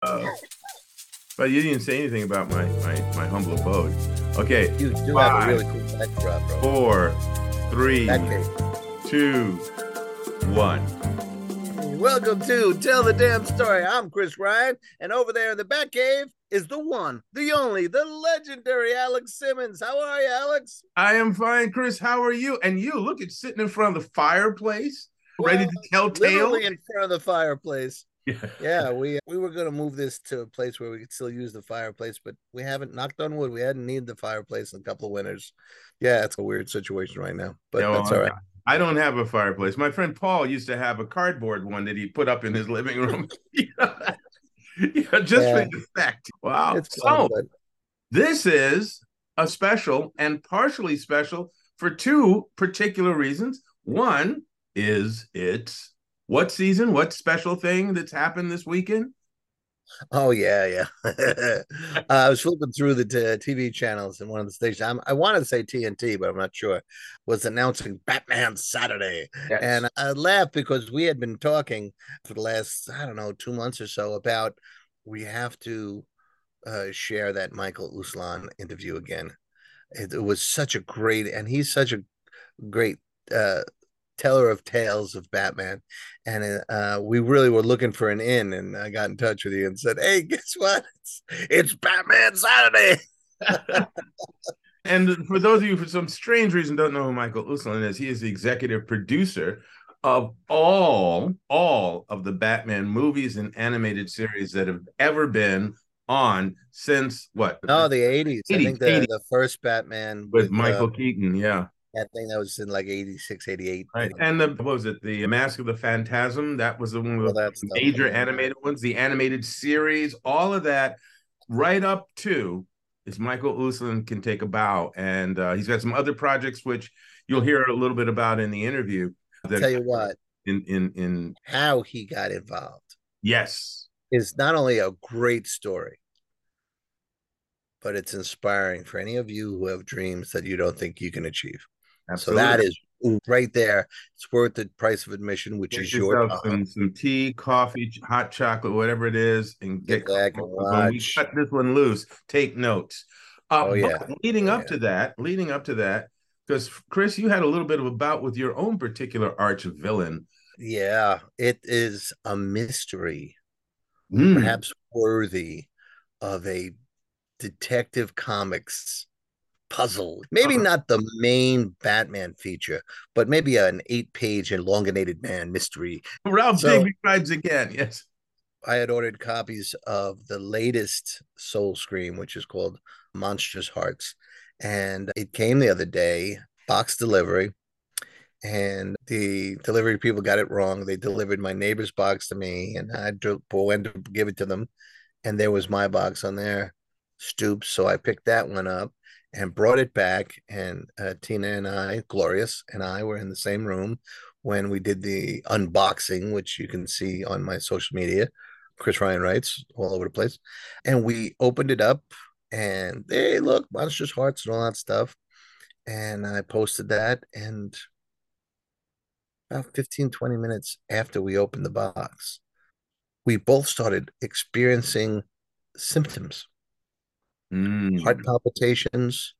But you didn't say anything about my humble abode. Okay, You do have a five, really cool backdrop, bro. four, three, That cave. 2, 1. Welcome to Tell the Damn Story. I'm Chris Ryan, and over there in the Batcave is the one, the only, the legendary Alex Simmons. How are you, Alex? I am fine, Chris. How are you? And you look at sitting in front of the fireplace, ready Well, to tell tales. literally in front of the fireplace. Yeah. Yeah, we were gonna move this to a place where we could still use the fireplace, but we haven't knocked on wood. We hadn't needed the fireplace in a couple of winters. Yeah, it's a weird situation right now, but No, that's all right. I don't have a fireplace. My friend Paul used to have a cardboard one that he put up in his living room. Yeah, just for Yeah, the effect. Wow. it's fun, So but this is a special and partially special for two particular reasons. One is it's what season, what special thing that's happened this weekend? oh yeah, yeah. I was flipping through the TV channels and one of the stations. I wanted to say TNT, but I'm not sure. Was announcing Batman Saturday, Yes. and I laughed because we had been talking for the last I don't know 2 months or so about we have to share that Michael Uslan interview again. It was such a great, and he's such a great uh, teller of tales of Batman. And we really were looking for an in, and I got in touch with you and said, "Hey, guess what? It's Batman Saturday." And for those of you, for some strange reason, don't know who Michael Uslan is, he is the executive producer of all of the Batman movies and animated series that have ever been on since what No, the 80s. I 80s, think the first Batman with with Michael Keaton, yeah. that thing that was in like 86, 88. Right. And the what was it? The Mask of the Phantasm. That was the one All of the that stuff. major Yeah. animated ones, the animated series, all of that, right up to is Michael Uslan can take a bow. And he's got some other projects which you'll hear a little bit about in the interview. I'll That tell you what, in how he got involved yes. is not only a great story, but it's inspiring for any of you who have dreams that you don't think you can achieve. So that Absolutely. is right there. It's worth the price of admission, which Get is your yourself time. some tea, coffee, hot chocolate, whatever it is, and Get get back and comfortable because when we watch. cut this one loose, take notes. Oh But yeah, leading oh up yeah, to that, because Chris, you had a little bit of a bout with your own particular arch villain. yeah. It is a mystery, Mm. perhaps worthy of a Detective Comics puzzle. Maybe Uh, not the main Batman feature, but maybe an 8-page elongated man mystery. Ralph So Digby rides again. Yes. I had ordered copies of the latest Soul Scream, which is called Monstrous Hearts. And it came the other day, box delivery, and the delivery people got it wrong. They delivered my neighbor's box to me, and I went to give it to them. And there was my box on their stoop. So I picked that one up and brought it back. And Tina and I, Glorious and I, were in the same room when we did the unboxing, which you can see on my social media. Chris Ryan writes all over the place. And we opened it up and hey, look, Monstrous Hearts and all that stuff. And I posted that. And about 15, 20 minutes after we opened the box, we both started experiencing symptoms, heart Mm. palpitations,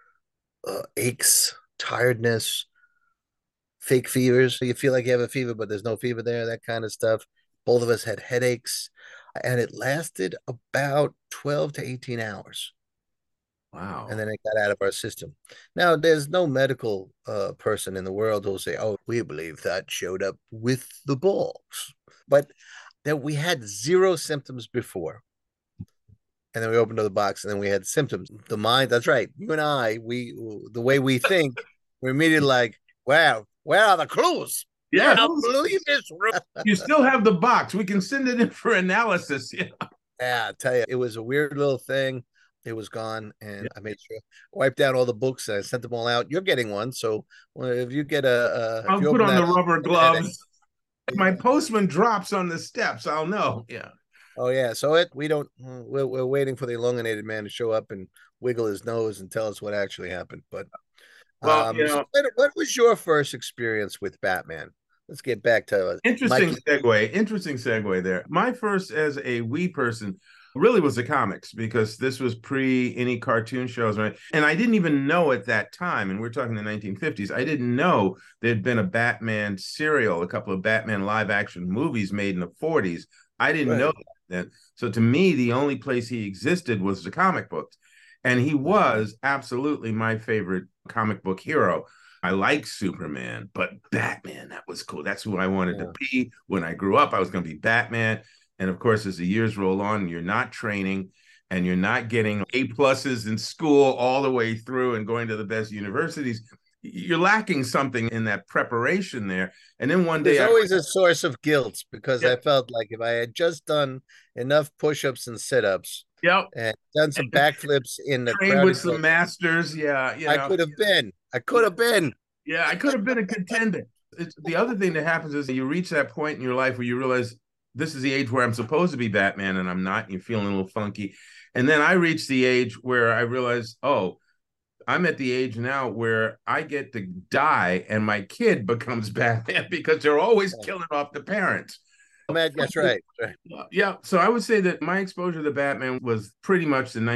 aches, tiredness, fake fevers. So you feel like you have a fever, but there's no fever there, that kind of stuff. Both of us had headaches, and it lasted about 12 to 18 hours. And Wow. then it got out of our system. Now, there's no medical person in the world who'll say, oh, we believe that showed up with the balls. But that we had zero symptoms before. And then we opened up the box and then we had symptoms. The mind, that's right. You and I, the way we think, we're immediately like, wow, where are the clues? I Yeah. don't believe this. You still have the box. We can send it in for analysis. Yeah. Yeah, I tell you, it was a weird little thing. It was gone, and I made sure wiped down all the books and I sent them all out. You're getting one, so if you get if I'll you put open on that the up, rubber gloves. If my postman drops on the steps, I'll know. Yeah. oh yeah, so it we don't we're waiting for the elongated man to show up and wiggle his nose and tell us what actually happened. But Well, so what was your first experience with Batman? let's get back to Interesting Mikey. segue. Interesting segue there. My first as a wee person really was the comics because this was pre any cartoon shows, right? And I didn't even know at that time, and we're talking the 1950s, I didn't know there'd been a Batman serial, a couple of Batman live action movies made in the 40s. I didn't know Right. that then. So to me, the only place he existed was the comic books. And he Right. was absolutely my favorite comic book hero. I like Superman, but Batman, that was cool. That's who I wanted to Yeah. be. When I grew up, I was going to be Batman. And of course, as the years roll on, you're not training and you're not getting A pluses in school all the way through and going to the best universities. You're lacking something in that preparation there. And then one There's day always a source of guilt because yeah, I felt like if I had just done enough push-ups and sit-ups yep, and done some backflips in the trained with crowded some building, masters. Yeah, I could have been. I could yeah, have been. yeah, I could have been a contender. The other thing that happens is you reach that point in your life where you realize this is the age where I'm supposed to be Batman and I'm not. And you're feeling a little funky. And then I reached the age where I realized, oh, I'm at the age now where I get to die and my kid becomes Batman because they're always killing off the parents. Man, that's right. That's right. Yeah. So I would say that my exposure to Batman was pretty much the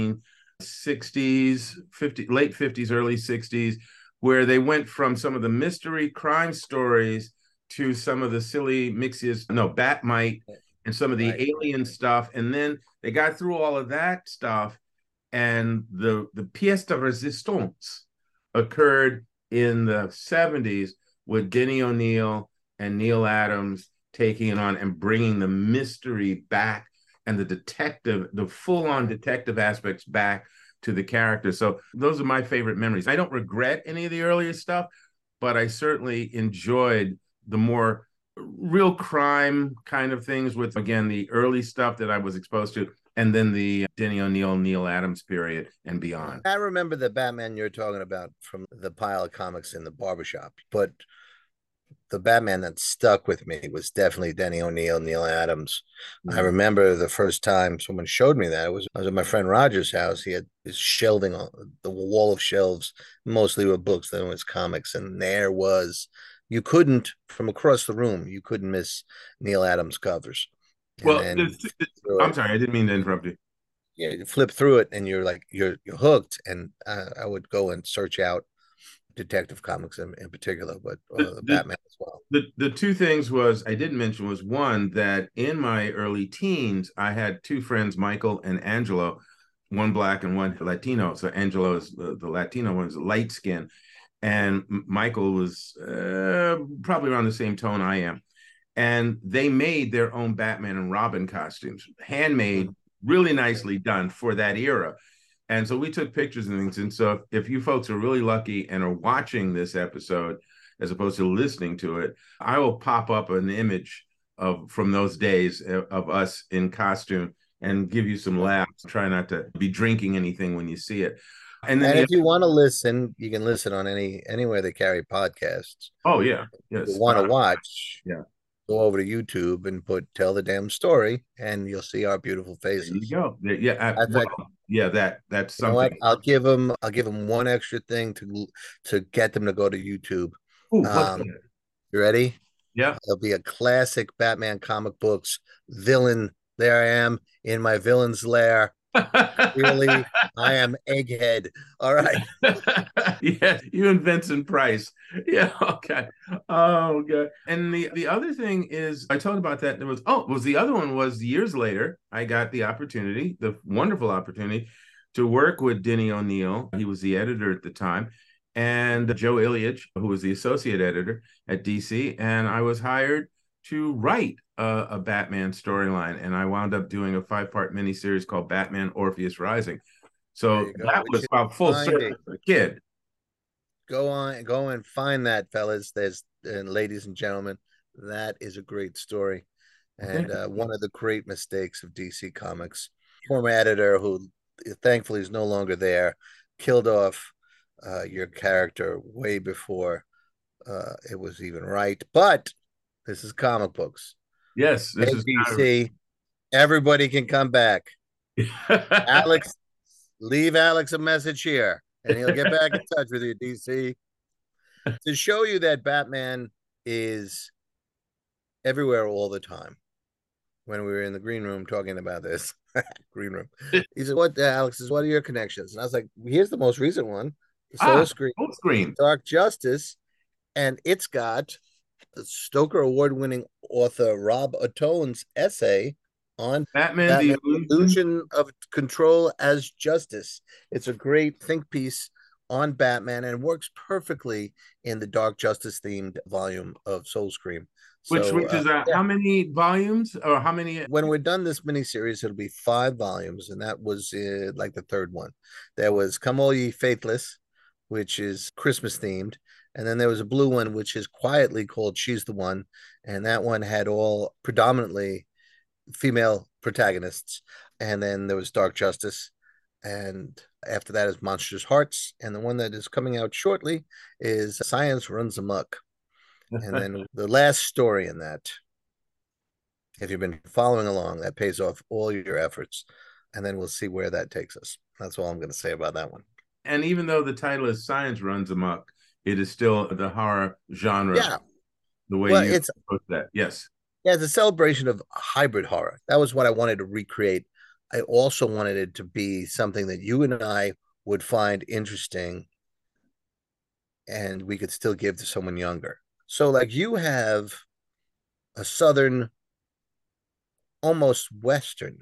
1960s, 50, late 50s, early 60s, where they went from some of the mystery crime stories to some of the silly mixes, no, Batmite and some of the Right. alien stuff. And then they got through all of that stuff and the pièce de résistance occurred in the 70s with Denny O'Neil and Neil Adams taking it on and bringing the mystery back and the detective, the full-on detective aspects back to the character. So those are my favorite memories. I don't regret any of the earlier stuff, but I certainly enjoyed the more real crime kind of things with, again, the early stuff that I was exposed to and then the Denny O'Neil, Neil Adams period and beyond. I remember the Batman you're talking about from the pile of comics in the barbershop, but the Batman that stuck with me was definitely Denny O'Neil, Neil Adams. I Mm. remember the first time someone showed me that. I was at my friend Roger's house. He had his shelving on the wall of shelves, mostly with books, then it was comics. And there was, you couldn't, from across the room, you couldn't miss Neil Adams covers. And Well, then through I'm it, sorry, I didn't mean to interrupt you. yeah, you flip through it and you're like, you're hooked. And I would go and search out Detective Comics in particular, but The, the, Batman as well. the two things was I didn't mention was one that in my early teens I had two friends, Michael and Angelo, one black and one Latino. So Angelo is the Latino one, is light skin, and Michael was probably around the same tone I am. And they made their own Batman and Robin costumes, handmade, really nicely done for that era. And so we took pictures and things. And so if you folks are really lucky and are watching this episode as opposed to listening to it, I will pop up an image of from those days of us in costume and give you some laughs. Try not to be drinking anything when you see it. And then And if you want to listen, you can listen on anywhere they carry podcasts. oh yeah, If you yes, want to watch, yeah. go over to YouTube and put "Tell the Damn Story," and you'll see our beautiful There you faces. go. Yeah, In well, fact, yeah. That's you know what? something. I'll give them one extra thing to get them to go to YouTube. Ooh, what's Um, that? you ready? Yeah. There'll be a classic Batman comic books villain. There I am in my villain's lair. Clearly, I am Egghead. All right. Yeah, you and Vincent Price. Yeah, okay. Oh, good. And the other thing is, I talked about that. There was was the other one was years later. I got the opportunity, the wonderful opportunity, to work with Denny O'Neil. He was the editor at the time, and Joe Ilyich, who was the associate editor at DC, and I was hired to write a Batman storyline, and I wound up doing a 5-part miniseries called Batman Orpheus Rising. There So you go. that Which was is about full finding. circle for a kid. Go and find that, fellas. There's and ladies and gentlemen, that is a great story, Well, and one of the great mistakes of DC Comics. Former editor who thankfully is no longer there, killed off your character way before it was even right. But this is comic books. yes, Hey, this is DC, everybody can come back. Alex, leave Alex a message here, and he'll get back in touch with you, DC, to show you that Batman is everywhere all the time. When we were in the green room talking about this, green room, he said, "What, Alex? Is what are your connections?" And I was like, "Here's the most recent one, Soul Scream, Full screen. Dark Justice, and it's got Stoker Award-winning author Rob Atone's essay on Batman: The Batman: Illusion. Illusion of Control as Justice. It's a great think piece on Batman and works perfectly in the Dark Justice themed volume of Soul Scream. So, Which is yeah, how many volumes or how many? when we're done this miniseries, it'll be 5 volumes, and that was like the third one. There was Come All Ye Faithless, which is Christmas themed, and then there was a blue one, which is quietly called She's the One, and that one had all predominantly female protagonists. And then there was Dark Justice, and after that is Monstrous Hearts, and the one that is coming out shortly is Science Runs Amok. And then the last story in that, if you've been following along, that pays off all your efforts. And then we'll see where that takes us. That's all I'm going to say about that one. And even though the title is Science Runs Amok, it is still the horror genre. Yeah. The way Well, you put that. Yes. Yeah, it's a celebration of hybrid horror. That was what I wanted to recreate. I also wanted it to be something that you and I would find interesting and we could still give to someone younger. So, like, you have a Southern, almost Western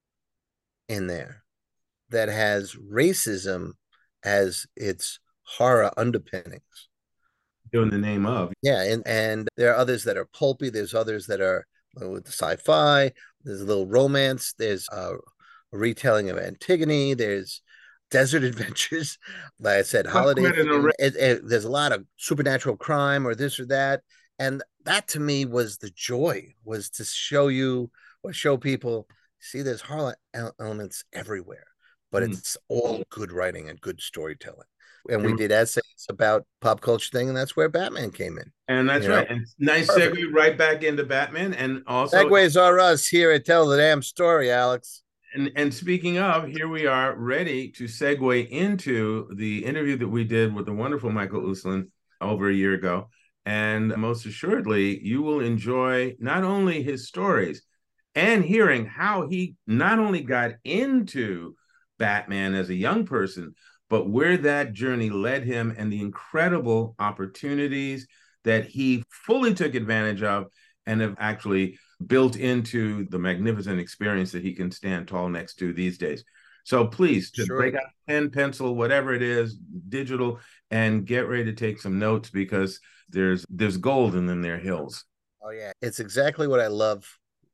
in there that has racism as its horror underpinnings. In the name of. Yeah, and there are others that are pulpy. There's others that are with the sci-fi. There's a little romance. There's a retelling of Antigone. There's desert adventures. Like I said, holiday. There's a lot of supernatural crime or this or that, and that to me was the joy, was to show you or show people. See, there's horror elements everywhere, but it's all good writing and good storytelling. And we did essays about pop culture thing, and that's where Batman came in. And that's right. And nice segue right back into Batman. And also segues are us here at Tell the Damn Story, Alex. And speaking of, here we are ready to segue into the interview that we did with the wonderful Michael Uslan over a year ago. And most assuredly, you will enjoy not only his stories and hearing how he not only got into Batman as a young person, but where that journey led him and the incredible opportunities that he fully took advantage of and have actually built into the magnificent experience that he can stand tall next to these days. So please, just break out pen, pencil, whatever it is, digital, and get ready to take some notes because there's gold in them there hills. Oh, yeah. It's exactly what I love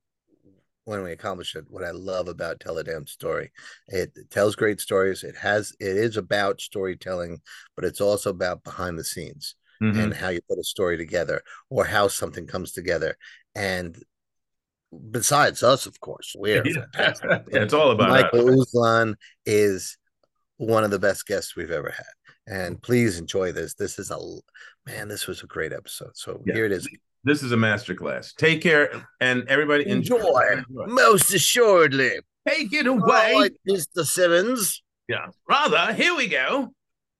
when we accomplish it, what I love about Tell a Damn Story. It tells great stories. It is about storytelling, but it's also about behind the scenes and how you put a story together or how something comes together. And besides us, of course, we're fantastic. It's all about Michael Uslan is one of the best guests we've ever had. And please enjoy this. This was a great episode. So here it is. This is a masterclass. Take care, and everybody enjoy. Most assuredly. Take it away, right, Mr. Simmons. Yeah, rather. Here we go.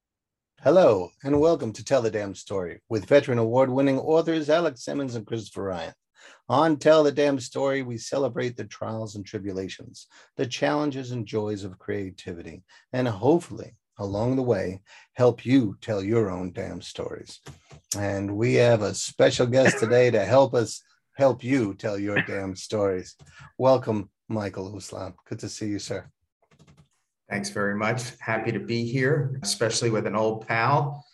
Hello, and welcome to Tell the Damn Story with veteran award-winning authors Alex Simmons and Christopher Ryan. On Tell the Damn Story, we celebrate the trials and tribulations, the challenges and joys of creativity, and hopefully, along the way, help you tell your own damn stories. And we have a special guest today to help you tell your damn stories. Welcome, Michael Uslan. Good to see you, sir. Thanks very much. Happy to be here, especially with an old pal.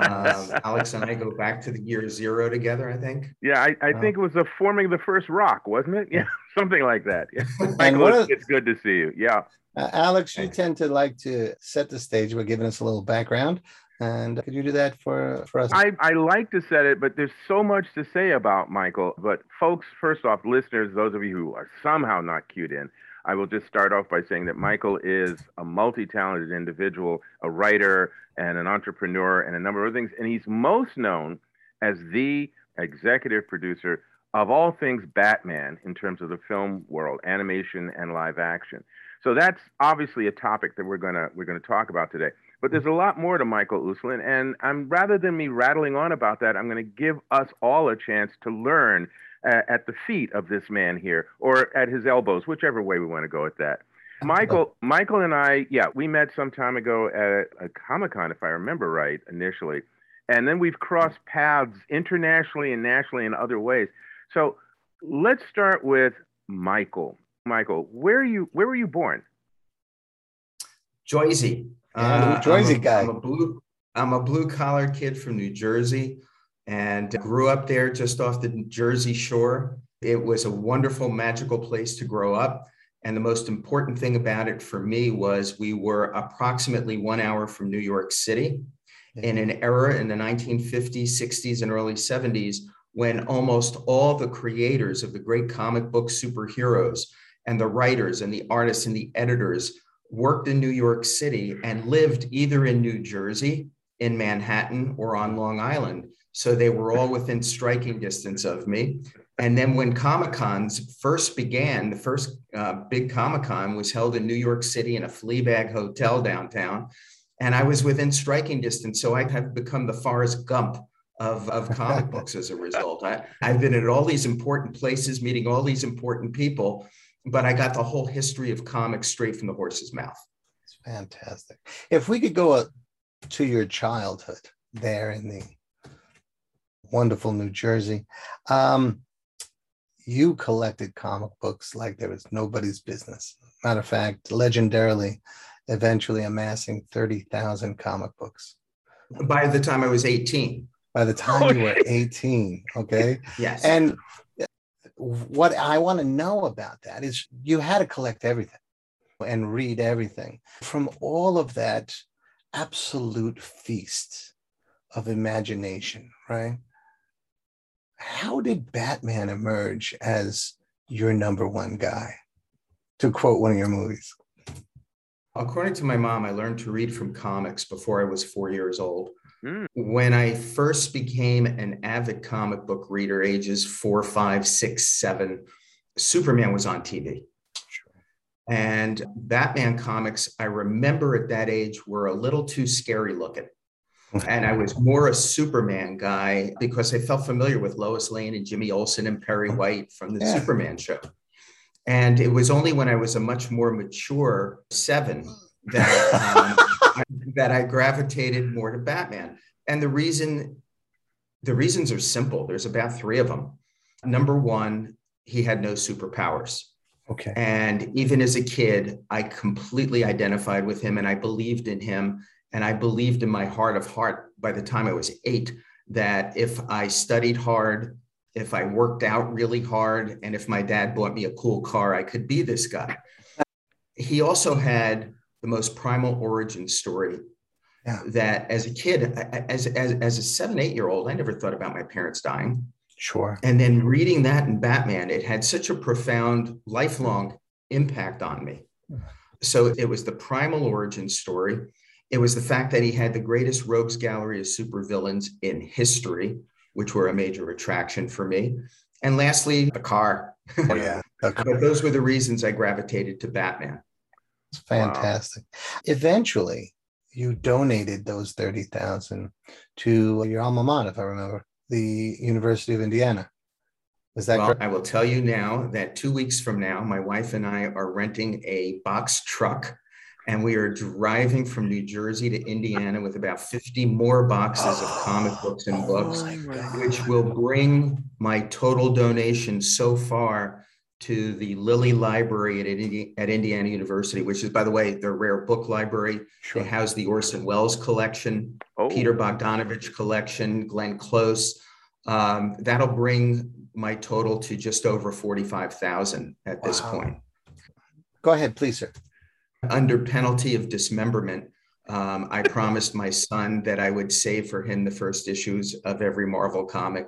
Alex and I go back to the year 0 together, I think. Yeah, I think it was forming the first rock, wasn't it? Yeah, something like that. Yeah. Michael, it's good to see you. Yeah. Alex, you tend to like to set the stage by giving us a little background. And could you do that for us? I like to set it, but there's so much to say about Michael. But folks, first off, listeners, those of you who are somehow not cued in, I will just start off by saying that Michael is a multi-talented individual, a writer and an entrepreneur and a number of things. And he's most known as the executive producer of all things Batman in terms of the film world, animation and live action. So that's obviously a topic that we're gonna talk about today. But there's a lot more to Michael Uslan, and rather than me rattling on about that, I'm going to give us all a chance to learn at the feet of this man here, or at his elbows, whichever way we want to go with that. Michael and I, yeah, we met some time ago at a Comic-Con, if I remember right, initially. And then we've crossed paths internationally and nationally in other ways. So let's start with Michael. Michael, where were you born? Jersey. Jersey guy. I'm a blue collar kid from New Jersey and grew up there just off the Jersey shore. It was a wonderful, magical place to grow up. And the most important thing about it for me was we were approximately 1 hour from New York City in an era in the 1950s, 60s, and early 70s when almost all the creators of the great comic book superheroes and the writers and the artists and the editors worked in New York City and lived either in New Jersey, in Manhattan, or on Long Island. So they were all within striking distance of me. And then when Comic-Cons first began, the first big Comic-Con was held in New York City in a Fleabag hotel downtown. And I was within striking distance. So I have become the Forrest Gump of comic books as a result. I've been at all these important places, meeting all these important people, but I got the whole history of comics straight from the horse's mouth. It's fantastic. If we could go to your childhood there in the wonderful New Jersey, you collected comic books like there was nobody's business. Matter of fact, legendarily, eventually amassing 30,000 comic books. By the time I was 18. By the time you were 18, okay? Yes. And what I want to know about that is you had to collect everything and read everything. From all of that absolute feast of imagination, right? How did Batman emerge as your number one guy? To quote one of your movies. According to my mom, I learned to read from comics before I was 4 years old. When I first became an avid comic book reader, ages 4, 5, 6, 7, Superman was on TV. And Batman comics, I remember at that age, were a little too scary looking. And I was more a Superman guy because I felt familiar with Lois Lane and Jimmy Olsen and Perry White from the Superman show. And it was only when I was a much more mature 7 that that I gravitated more to Batman. And the reasons are simple. There's about 3 of them. Number 1, he had no superpowers. Okay. And even as a kid, I completely identified with him and I believed in him. And I believed in my heart of heart by the time I was 8 that if I studied hard, if I worked out really hard, and if my dad bought me a cool car, I could be this guy. He also had the most primal origin story that as a kid, as a 7, 8-year-old, I never thought about my parents dying. Sure. And then reading that in Batman, it had such a profound, lifelong impact on me. So it was the primal origin story. It was the fact that he had the greatest rogues gallery of supervillains in history, which were a major attraction for me. And lastly, the car. Oh, yeah. But those were the reasons I gravitated to Batman. It's fantastic. Wow. Eventually, you donated those 30,000 to your alma mater, if I remember, the University of Indiana. Is that correct? I will tell you now that 2 weeks from now, my wife and I are renting a box truck and we are driving from New Jersey to Indiana with about 50 more boxes of comic books and books, which will bring my total donation so far to the Lilly Library at Indiana University, which is, by the way, their rare book library. Sure. They house the Orson Welles collection, Peter Bogdanovich collection, Glenn Close. That'll bring my total to just over 45,000 at this point. Go ahead, please, sir. Under penalty of dismemberment, I promised my son that I would save for him the first issues of every Marvel comic.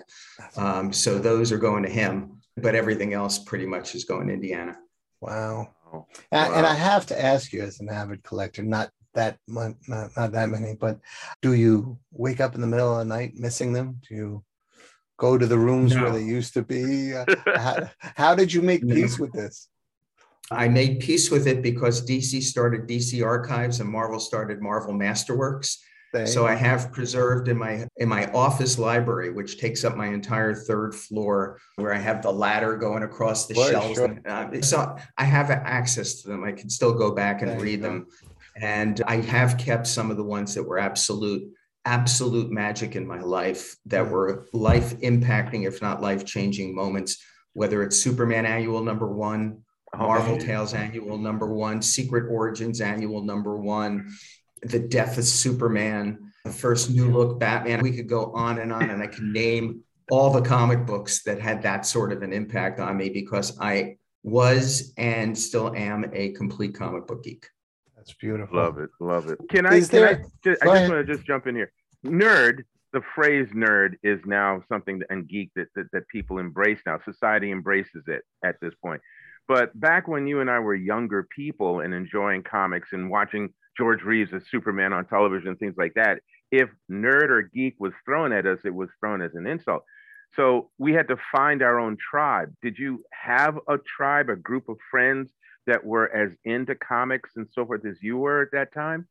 So those are going to him, but everything else pretty much is going to Indiana. Wow. And I have to ask you, as an avid collector, not that much, not that many, but do you wake up in the middle of the night missing them? Do you go to the rooms where they used to be? How did you make peace with this? I made peace with it because DC started DC Archives and Marvel started Marvel Masterworks. So I have preserved in my office library, which takes up my entire third floor, where I have the ladder going across the shelves. Sure. So I have access to them. I can still go back and read them. And I have kept some of the ones that were absolute magic in my life, that were life impacting, if not life changing moments, whether it's Superman Annual #1, Marvel Tales Annual #1, Secret Origins Annual #1, The Death of Superman, the first New Look Batman. We could go on, and I can name all the comic books that had that sort of an impact on me, because I was and still am a complete comic book geek. That's beautiful. Love it. I just want to just jump in here. Nerd, the phrase nerd is now something and geek that people embrace now. Society embraces it at this point. But back when you and I were younger people and enjoying comics and watching George Reeves as Superman on television, things like that, if nerd or geek was thrown at us, it was thrown as an insult. So we had to find our own tribe. Did you have a tribe, a group of friends that were as into comics and so forth as you were at that time?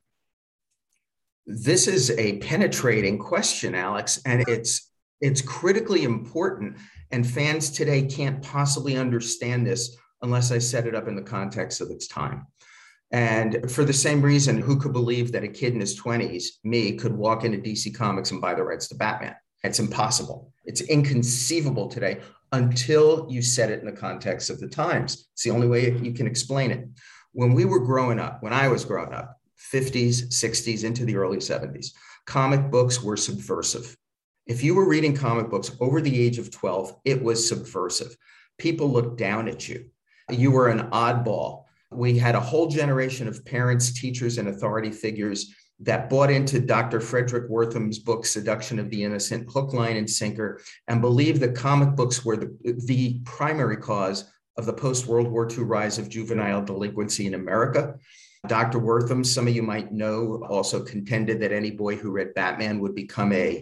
This is a penetrating question, Alex, and it's critically important. And fans today can't possibly understand this unless I set it up in the context of its time. And for the same reason, who could believe that a kid in his 20s, me, could walk into DC Comics and buy the rights to Batman? It's impossible. It's inconceivable today until you set it in the context of the times. It's the only way you can explain it. When I was growing up, 50s, 60s, into the early 70s, comic books were subversive. If you were reading comic books over the age of 12, it was subversive. People looked down at you. You were an oddball. We had a whole generation of parents, teachers, and authority figures that bought into Dr. Frederick Wortham's book, Seduction of the Innocent, hook, line, and sinker, and believed that comic books were the primary cause of the post-World War II rise of juvenile delinquency in America. Dr. Wortham, some of you might know, also contended that any boy who read Batman would become a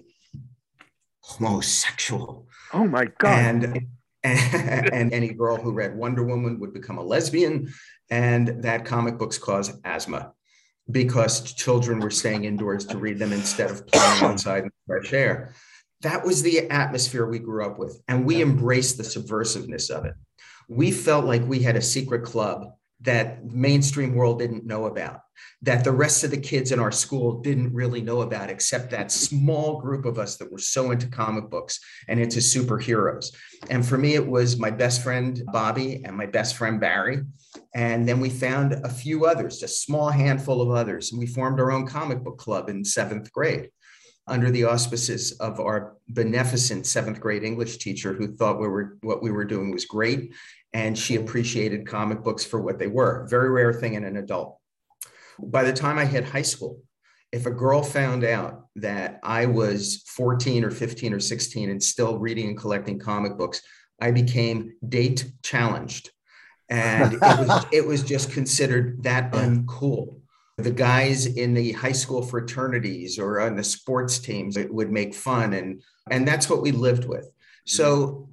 homosexual. Oh my God. And any girl who read Wonder Woman would become a lesbian, and that comic books cause asthma because children were staying indoors to read them instead of playing outside in fresh air. That was the atmosphere we grew up with, and we embraced the subversiveness of it. We felt like we had a secret club that the mainstream world didn't know about, that the rest of the kids in our school didn't really know about, except that small group of us that were so into comic books and into superheroes. And for me, it was my best friend, Bobby, and my best friend, Barry. And then we found a few others, a small handful of others. And we formed our own comic book club in 7th grade under the auspices of our beneficent 7th grade English teacher, who thought what we were doing was great. And she appreciated comic books for what they were. Very rare thing in an adult. By the time I hit high school, if a girl found out that I was 14 or 15 or 16 and still reading and collecting comic books, I became date challenged. And it was just considered that uncool. The guys in the high school fraternities or on the sports teams would make fun. And that's what we lived with. So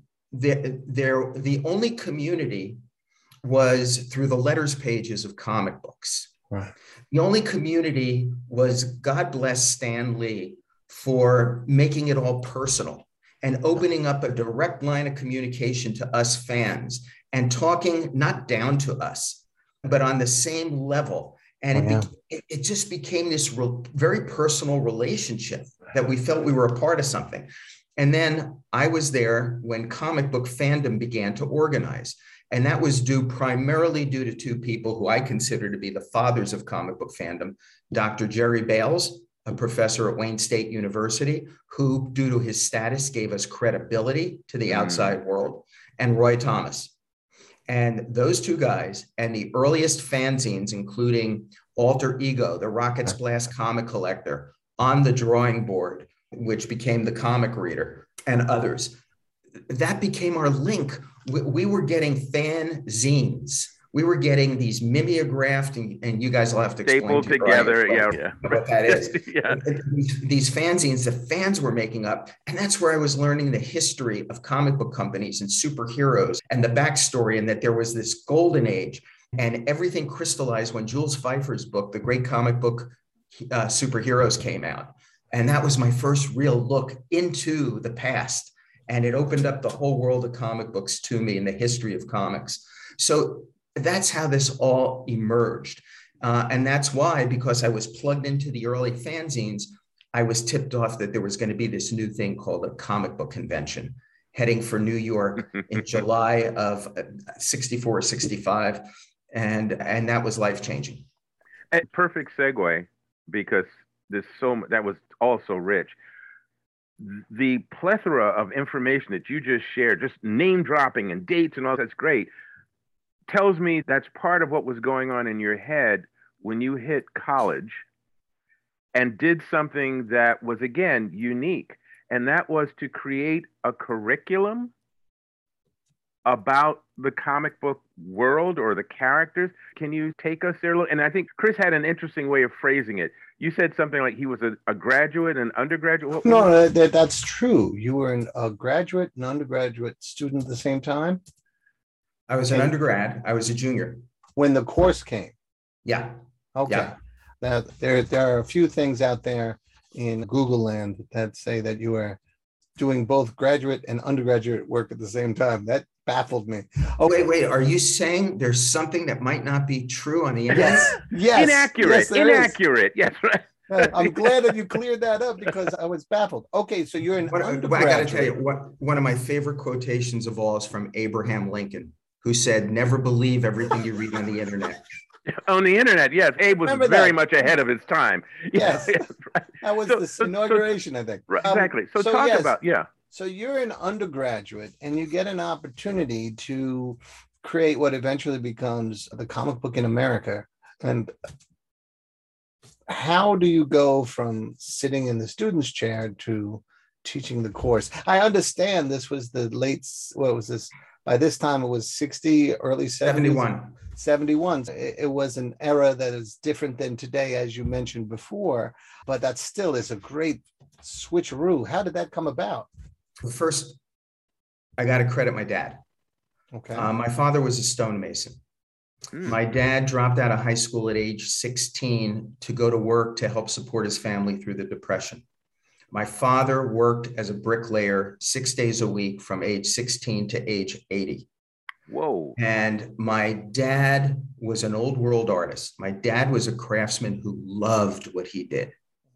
the only community was through the letters pages of comic books. Right. The only community was, God bless Stan Lee for making it all personal and opening up a direct line of communication to us fans and talking not down to us, but on the same level. And it just became this very personal relationship that we felt we were a part of something. And then I was there when comic book fandom began to organize. And that was primarily due to two people who I consider to be the fathers of comic book fandom, Dr. Jerry Bales, a professor at Wayne State University, who, due to his status, gave us credibility to the outside world, and Roy Thomas. And those two guys and the earliest fanzines, including Alter Ego, the Rockets Blast comic collector, On the Drawing Board, which became the Comic Reader, and others, that became our link. We were getting fanzines. We were getting these mimeographed, and you guys will have to explain stapled together, what that is. Yeah. These fanzines, the fans were making up, and that's where I was learning the history of comic book companies and superheroes and the backstory, and that there was this golden age. And everything crystallized when Jules Feiffer's book, The Great Comic Book Superheroes, came out. And that was my first real look into the past. And it opened up the whole world of comic books to me and the history of comics. So that's how this all emerged. And that's why, because I was plugged into the early fanzines, I was tipped off that there was going to be this new thing called a comic book convention heading for New York in July of 64 or 65. And that was life-changing. A perfect segue, because that was all so rich. The plethora of information that you just shared, just name dropping and dates and all that's great, tells me that's part of what was going on in your head when you hit college and did something that was, again, unique. And that was to create a curriculum about the comic book world or the characters. Can you take us there? And I think Chris had an interesting way of phrasing it. You said something like he was a graduate and undergraduate. No, that's true. You were a graduate and undergraduate student at the same time? I was an undergrad. I was a junior. When the course came? Yeah. Okay. Yeah. Now, there are a few things out there in Google land that say that you are doing both graduate and undergraduate work at the same time. That baffled me. Okay. Wait. Are you saying there's something that might not be true on the internet? Yes. Inaccurate. Yes, right. I'm glad that you cleared that up because I was baffled. Okay, so you're an undergraduate. I got to tell you, one of my favorite quotations of all is from Abraham Lincoln, who said, "Never believe everything you read on the internet." On the internet, yes. Abe was very much ahead of his time. Yes. Right. That was the inauguration, I think. Right, exactly. So talk about, So you're an undergraduate and you get an opportunity to create what eventually becomes the Comic Book in America. And how do you go from sitting in the student's chair to teaching the course? I understand this was the late, what was this? By this time it was 60, early 70s. 71. It was an era that is different than today, as you mentioned before, but that still is a great switcheroo. How did that come about? First, I got to credit my dad. Okay. My father was a stonemason. My dad dropped out of high school at age 16 to go to work to help support his family through the Depression. My father worked as a bricklayer 6 days a week from age 16 to age 80. Whoa. And my dad was an old world artist. My dad was a craftsman who loved what he did.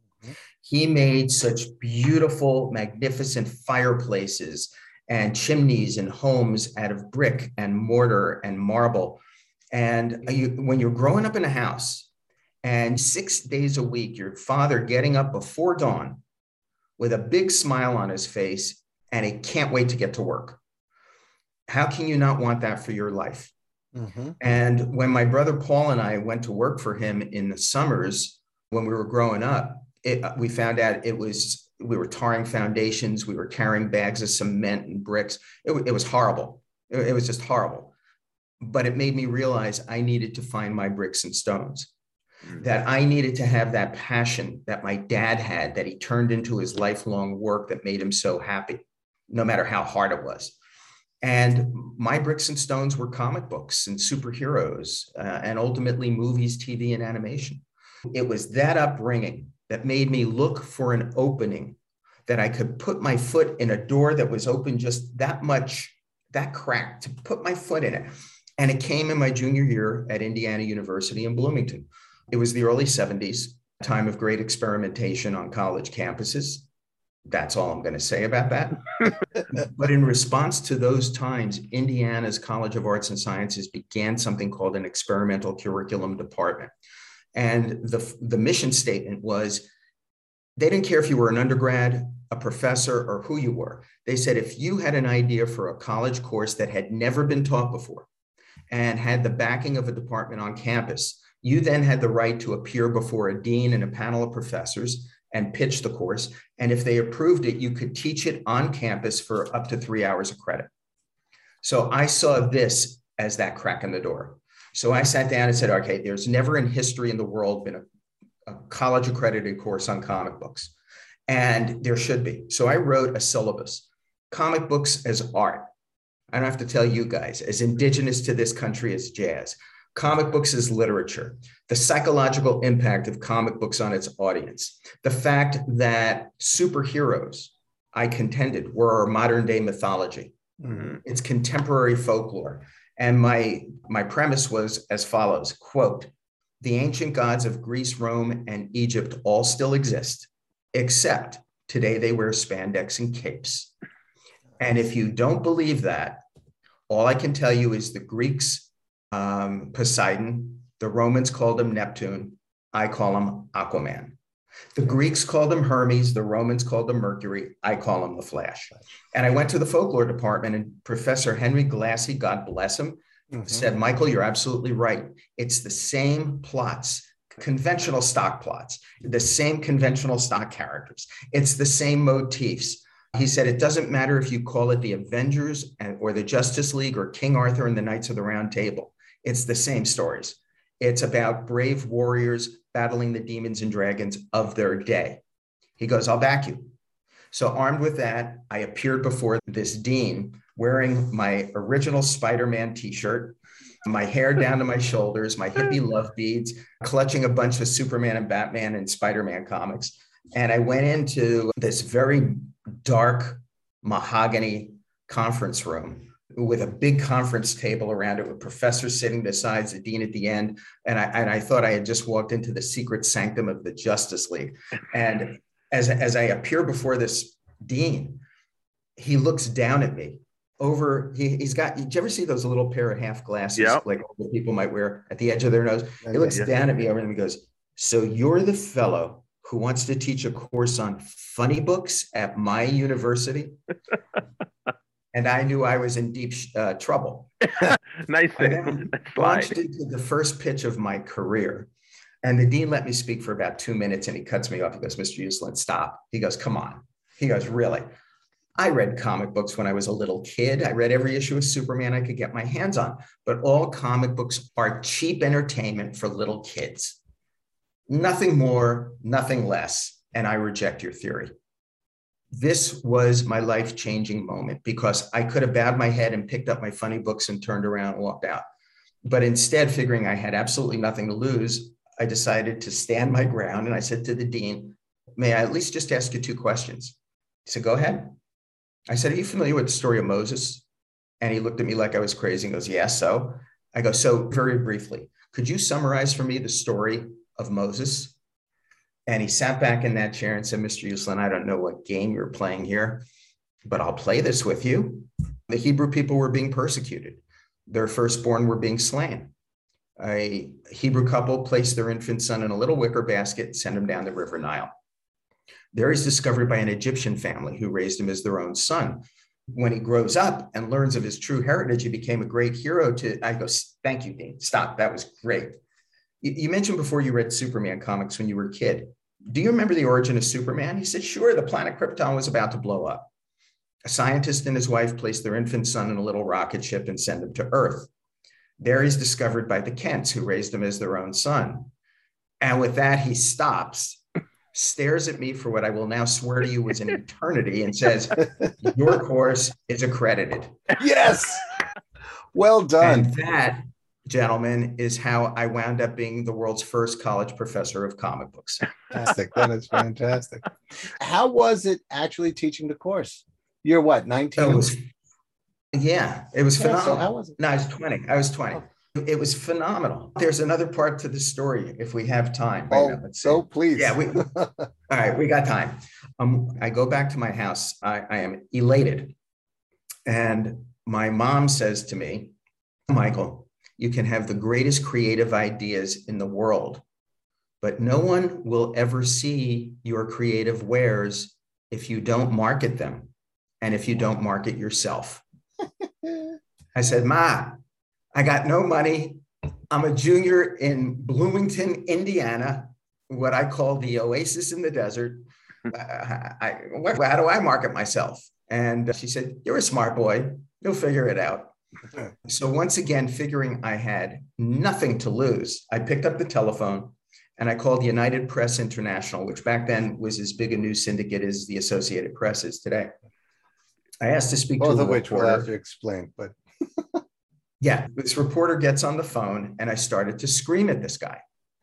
He made such beautiful, magnificent fireplaces and chimneys and homes out of brick and mortar and marble. And when you're growing up in a house and 6 days a week, your father getting up before dawn with a big smile on his face and he can't wait to get to work. How can you not want that for your life? Mm-hmm. And when my brother Paul and I went to work for him in the summers when we were growing up, we found out we were tarring foundations, we were carrying bags of cement and bricks. It was horrible. It was just horrible. But it made me realize I needed to find my bricks and stones, that I needed to have that passion that my dad had, that he turned into his lifelong work that made him so happy, no matter how hard it was. And my bricks and stones were comic books and superheroes and ultimately movies, TV, and animation. It was that upbringing that made me look for an opening that I could put my foot in a door that was open just that much, that crack, to put my foot in it. And it came in my junior year at Indiana University in Bloomington. It was the early 70s, time of great experimentation on college campuses. That's all I'm going to say about that. But in response to those times, Indiana's College of Arts and Sciences began something called an experimental curriculum department. And the mission statement was, they didn't care if you were an undergrad, a professor, or who you were. They said, if you had an idea for a college course that had never been taught before and had the backing of a department on campus, you then had the right to appear before a dean and a panel of professors and pitch the course. And if they approved it, you could teach it on campus for up to 3 hours of credit. So I saw this as that crack in the door. So I sat down and said, okay, there's never in history in the world been a college accredited course on comic books. And there should be. So I wrote a syllabus, comic books as art. I don't have to tell you guys, as indigenous to this country as jazz. comic books as literature, the psychological impact of comic books on its audience, the fact that superheroes, I contended, were our modern day mythology. It's contemporary folklore. And my premise was as follows, quote, the ancient gods of Greece, Rome, and Egypt all still exist, except today they wear spandex and capes. And if you don't believe that, all I can tell you is the Greeks, Poseidon, the Romans called him Neptune, I call him Aquaman. The Greeks called him Hermes, the Romans called him Mercury, I call him the Flash. And I went to the folklore department, and Professor Henry Glassy, God bless him, said, Michael, you're absolutely right. It's the same plots, conventional stock plots, the same conventional stock characters. It's the same motifs. He said, it doesn't matter if you call it the Avengers or the Justice League or King Arthur and the Knights of the Round Table. It's the same stories. It's about brave warriors battling the demons and dragons of their day. He goes, I'll back you. So armed with that, I appeared before this dean wearing my original Spider-Man t-shirt, my hair down to my shoulders, my hippie love beads, clutching a bunch of Superman and Batman and Spider-Man comics. And I went into this very dark mahogany conference room with a big conference table around it with professors sitting beside the dean at the end. And I thought I had just walked into the secret sanctum of the Justice League. And as I appear before this dean, he looks down at me he's got, did you ever see those little pair of half glasses like older people might wear at the edge of their nose? He looks down at me over and he goes, so you're the fellow who wants to teach a course on funny books at my university? And I knew I was in deep trouble. Nice thing. I then launched into the first pitch of my career. And the dean let me speak for about 2 minutes and he cuts me off. He goes, Mr. Uslan, stop. He goes, come on. He goes, really? I read comic books when I was a little kid. I read every issue of Superman I could get my hands on. But all comic books are cheap entertainment for little kids. Nothing more, nothing less. And I reject your theory. This was my life-changing moment because I could have bowed my head and picked up my funny books and turned around and walked out. But instead, figuring I had absolutely nothing to lose, I decided to stand my ground. And I said to the dean, may I at least just ask you 2 questions? He said, go ahead. I said, are you familiar with the story of Moses? And he looked at me like I was crazy and goes, yeah, so? I go, so very briefly, could you summarize for me the story of Moses? And he sat back in that chair and said, Mr. Uslan, I don't know what game you're playing here, but I'll play this with you. The Hebrew people were being persecuted. Their firstborn were being slain. A Hebrew couple placed their infant son in a little wicker basket and sent him down the River Nile. There he's discovered by an Egyptian family who raised him as their own son. When he grows up and learns of his true heritage, he became a great hero I go, thank you, Dean. Stop. That was great. You mentioned before you read Superman comics when you were a kid. Do you remember the origin of Superman? He said, sure, the planet Krypton was about to blow up. A scientist and his wife placed their infant son in a little rocket ship and sent him to Earth. There he's discovered by the Kents, who raised him as their own son. And with that, he stops, stares at me for what I will now swear to you was an eternity, and says, your course is accredited. Yes. Well done. And that, gentlemen, is how I wound up being the world's first college professor of comic books. Fantastic. That is fantastic. How was it actually teaching the course? You're what, 19? It was phenomenal. So how was it? No, I was 20. Oh. It was phenomenal. There's another part to the story if we have time. So please. Yeah, all right, we got time. I go back to my house. I am elated. And my mom says to me, Michael, you can have the greatest creative ideas in the world, but no one will ever see your creative wares if you don't market them and if you don't market yourself. I said, Ma, I got no money. I'm a junior in Bloomington, Indiana, what I call the oasis in the desert. How do I market myself? And she said, you're a smart boy. You'll figure it out. So once again, figuring I had nothing to lose, I picked up the telephone and I called United Press International, which back then was as big a news syndicate as the Associated Press is today. I asked to speak to a reporter. Both of which we'll have to explain, but Yeah, this reporter gets on the phone and I started to scream at this guy.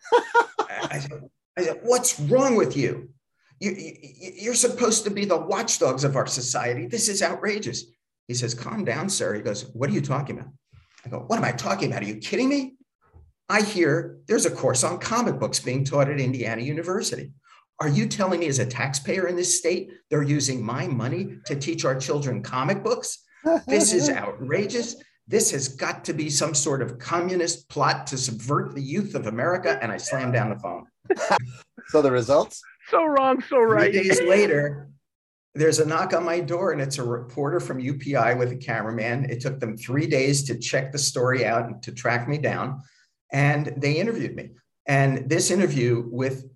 I said, what's wrong with you? You're supposed to be the watchdogs of our society. This is outrageous. He says, calm down, sir. He goes, what are you talking about? I go, what am I talking about? Are you kidding me? I hear there's a course on comic books being taught at Indiana University. Are you telling me as a taxpayer in this state, they're using my money to teach our children comic books? This is outrageous. This has got to be some sort of communist plot to subvert the youth of America. And I slammed down the phone. So the results? So wrong, so right. 3 days later, there's a knock on my door and it's a reporter from UPI with a cameraman. It took them 3 days to check the story out and to track me down. And they interviewed me. And this interview with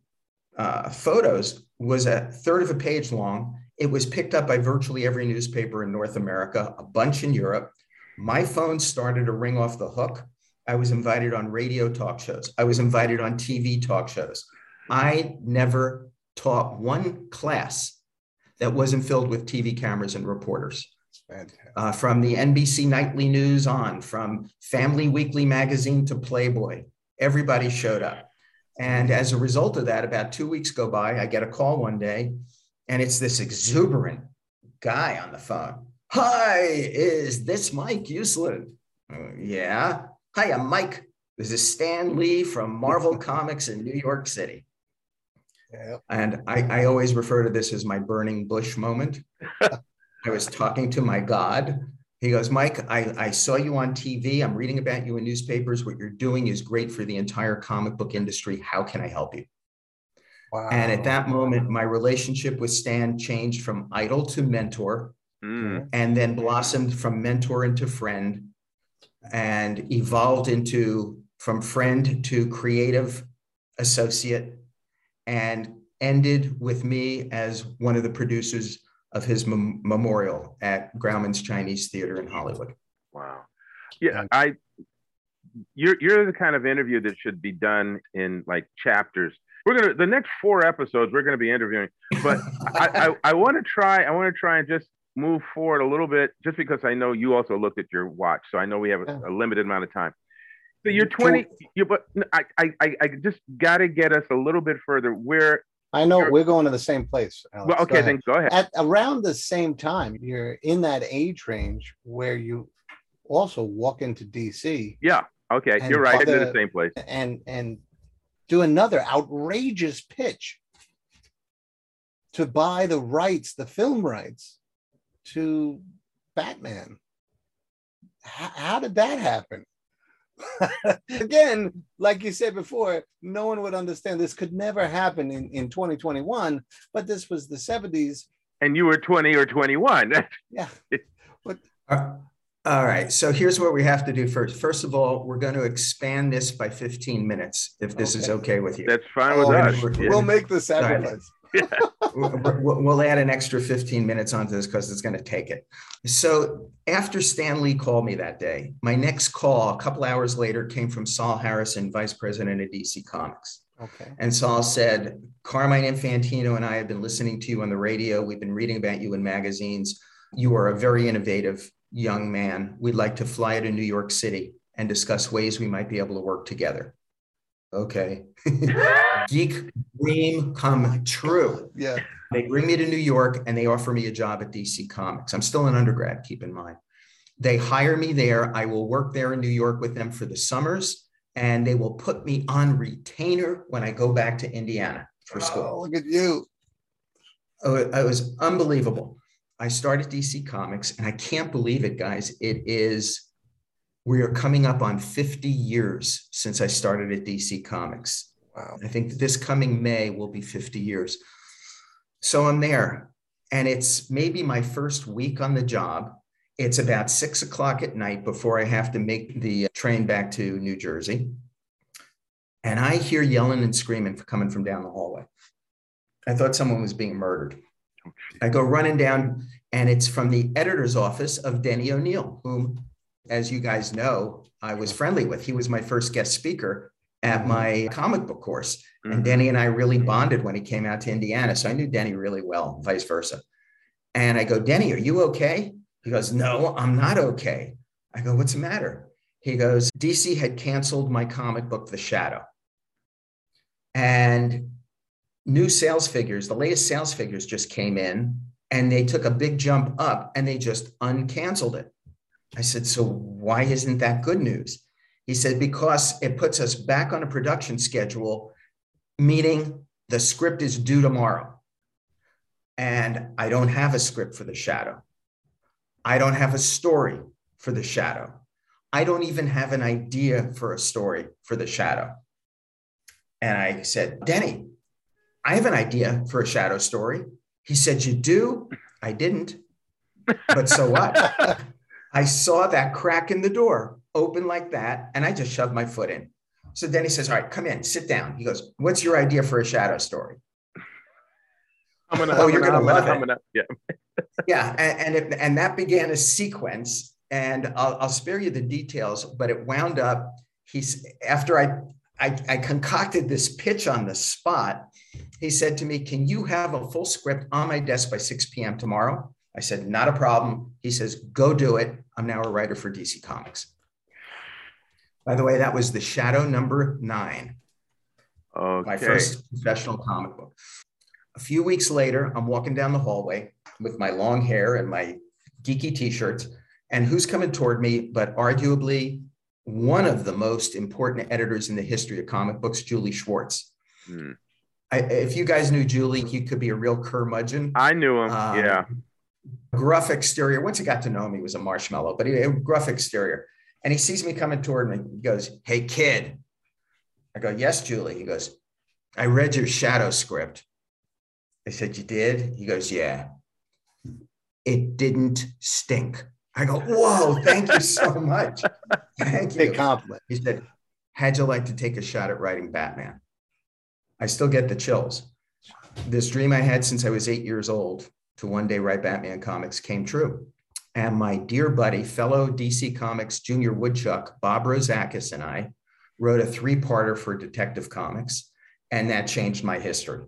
photos was a third of a page long. It was picked up by virtually every newspaper in North America, a bunch in Europe. My phone started to ring off the hook. I was invited on radio talk shows. I was invited on TV talk shows. I never taught one class that wasn't filled with TV cameras and reporters. From the NBC Nightly News on, from Family Weekly magazine to Playboy, everybody showed up. And as a result of that, about 2 weeks go by, I get a call one day, and it's this exuberant guy on the phone. Hi, is this Mike Uslan? Yeah. Hi, I'm Mike. This is Stan Lee from Marvel Comics in New York City. Yep. And I always refer to this as my burning bush moment. I was talking to my God. He goes, Mike, I saw you on TV. I'm reading about you in newspapers. What you're doing is great for the entire comic book industry. How can I help you? Wow. And at that moment, my relationship with Stan changed from idol to mentor, and then blossomed from mentor into friend, and evolved into from friend to creative associate, and ended with me as one of the producers of his memorial at Grauman's Chinese Theater in Hollywood. Wow. Yeah, you're the kind of interview that should be done in like chapters. The next 4 episodes we're gonna be interviewing, but I want to try and just move forward a little bit, just because I know you also looked at your watch, so I know we have a limited amount of time. So you're 20, but I just got to get us a little bit further. Where I know we're going to the same place, Alex. Well, okay, then go ahead. At around the same time, you're in that age range where you also walk into DC. Yeah. Okay, you're right. I did the same place. And do another outrageous pitch to buy the rights, the film rights to Batman. How did that happen? Again, like you said before, no one would understand. This could never happen in 2021, but this was the 70s. And you were 20 or 21. Yeah. All right. So here's what we have to do first. First of all, we're going to expand this by 15 minutes, if this is okay with you. That's fine with us. We'll make the sacrifice. Yeah. We'll add an extra 15 minutes onto this because it's going to take it. So after Stan Lee called me that day, my next call a couple hours later came from Saul Harrison, vice president of DC Comics. Okay. And Saul said, Carmine Infantino and I have been listening to you on the radio. We've been reading about you in magazines. You are a very innovative young man. We'd like to fly you to New York City and discuss ways we might be able to work together. Okay. Geek dream come true. Yeah. They bring me to New York and they offer me a job at DC Comics. I'm still an undergrad, keep in mind. They hire me there. I will work there in New York with them for the summers, and they will put me on retainer when I go back to Indiana for school. Oh, look at you. Oh, it was unbelievable. I started DC Comics, and I can't believe it, guys. We are coming up on 50 years since I started at DC Comics. Wow. I think this coming May will be 50 years. So I'm there, and it's maybe my first week on the job. It's about 6 o'clock at night before I have to make the train back to New Jersey. And I hear yelling and screaming coming from down the hallway. I thought someone was being murdered. I go running down, and it's from the editor's office of Denny O'Neil, whom, as you guys know, I was friendly with. He was my first guest speaker at my comic book course. And Denny and I really bonded when he came out to Indiana. So I knew Denny really well, vice versa. And I go, Denny, are you okay? He goes, no, I'm not okay. I go, what's the matter? He goes, DC had canceled my comic book, The Shadow. And new sales figures, the latest sales figures just came in and they took a big jump up and they just uncanceled it. I said, so why isn't that good news? He said, because it puts us back on a production schedule, meaning the script is due tomorrow. And I don't have a script for The Shadow. I don't have a story for The Shadow. I don't even have an idea for a story for The Shadow. And I said, Denny, I have an idea for a Shadow story. He said, you do? I didn't. But so what? I saw that crack in the door open like that, and I just shoved my foot in. So then he says, all right, come in, sit down. He goes, what's your idea for a Shadow story? You're going to love it. Yeah. Yeah, and that began a sequence, and I'll spare you the details, but it wound up, after I concocted this pitch on the spot, he said to me, can you have a full script on my desk by 6 p.m. tomorrow? I said, not a problem. He says, go do it. I'm now a writer for DC Comics. By the way, that was The Shadow #9. Okay. My first professional comic book. A few weeks later, I'm walking down the hallway with my long hair and my geeky t-shirts. And who's coming toward me, but arguably one of the most important editors in the history of comic books, Julie Schwartz. If you guys knew Julie, he could be a real curmudgeon. I knew him, yeah. Gruff exterior. Once he got to know him, he was a marshmallow, but he gruff exterior. And he sees me coming toward me. He goes, hey, kid. I go, yes, Julie. He goes, I read your Shadow script. I said, you did? He goes, yeah. It didn't stink. I go, whoa, thank you so much. Thank you. Big compliment. He said, how'd you like to take a shot at writing Batman? I still get the chills. This dream I had since I was 8 years old to one day write Batman comics came true. And my dear buddy, fellow DC Comics Junior Woodchuck, Bob Rozakis, and I wrote a 3-parter for Detective Comics, and that changed my history.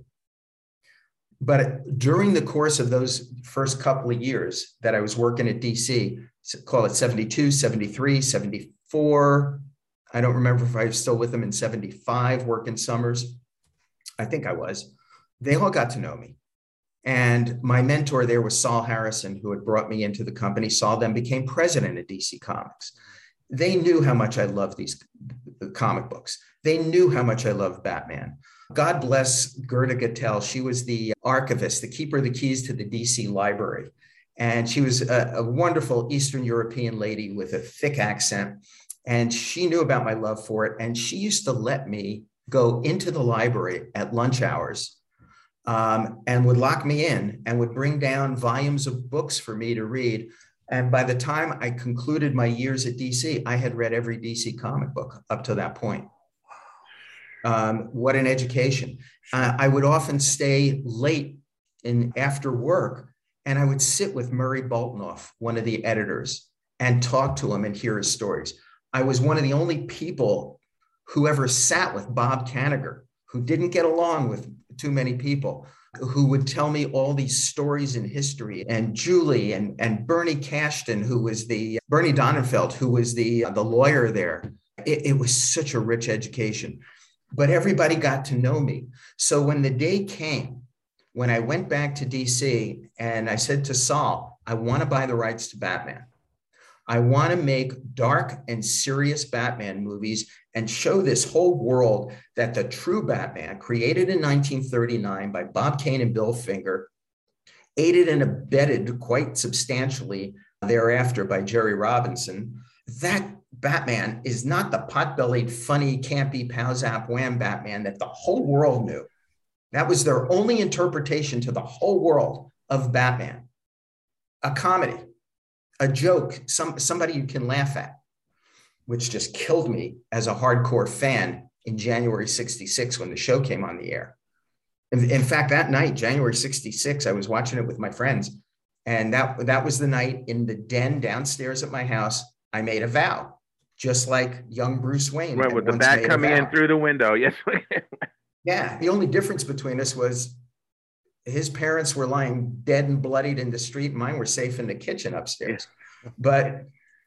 But during the course of those first couple of years that I was working at DC, call it 72, 73, 74, I don't remember if I was still with them in 75, working summers. I think I was. They all got to know me. And my mentor there was Saul Harrison, who had brought me into the company. Saul then became president of DC Comics. They knew how much I loved these comic books. They knew how much I loved Batman. God bless Gerda Gattel. She was the archivist, the keeper of the keys to the DC library. And she was a wonderful Eastern European lady with a thick accent. And she knew about my love for it. And she used to let me go into the library at lunch hours and would lock me in and would bring down volumes of books for me to read. And by the time I concluded my years at DC, I had read every DC comic book up to that point. What an education. I would often stay late after work, and I would sit with Murray Boltinoff, one of the editors, and talk to him and hear his stories. I was one of the only people who ever sat with Bob Kanigher, who didn't get along with too many people, who would tell me all these stories in history, and Julie and Bernie Cashton, who was Bernie Donenfeld, who was the lawyer there. It was such a rich education, but everybody got to know me. So when the day came, when I went back to DC and I said to Saul, I want to buy the rights to Batman. I want to make dark and serious Batman movies and show this whole world that the true Batman, created in 1939 by Bob Kane and Bill Finger, aided and abetted quite substantially thereafter by Jerry Robinson, that Batman is not the pot-bellied, funny, campy, pow-zap, wham Batman that the whole world knew. That was their only interpretation to the whole world of Batman. A comedy, a joke, somebody you can laugh at, which just killed me as a hardcore fan in January 66 when the show came on the air. In fact, that night, January 66, I was watching it with my friends. And that was the night in the den downstairs at my house, I made a vow, just like young Bruce Wayne. Right, with the bat coming in through the window. Yes. Yeah. The only difference between us was his parents were lying dead and bloodied in the street. Mine were safe in the kitchen upstairs. Yeah. But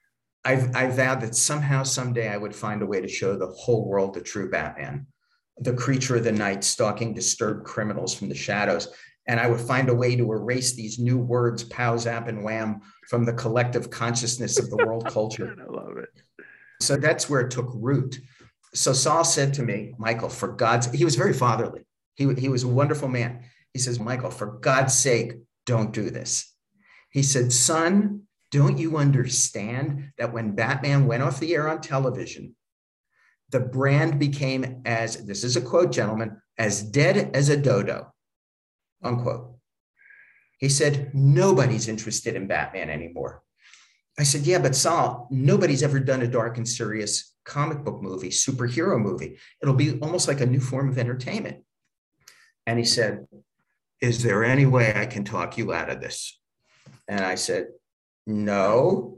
I vowed that somehow, someday I would find a way to show the whole world the true Batman, the creature of the night stalking disturbed criminals from the shadows. And I would find a way to erase these new words, pow, zap, and wham, from the collective consciousness of the world culture. I love it. So that's where it took root. So Saul said to me, Michael, for God's, he was very fatherly. He was a wonderful man. He says, Michael, for God's sake, don't do this. He said, son, don't you understand that when Batman went off the air on television, the brand became, as, this is a quote, gentlemen, as dead as a dodo, unquote. He said, nobody's interested in Batman anymore. I said, yeah, but Saul, nobody's ever done a dark and serious comic book movie, superhero movie. It'll be almost like a new form of entertainment. And he said, is there any way I can talk you out of this? And I said, no.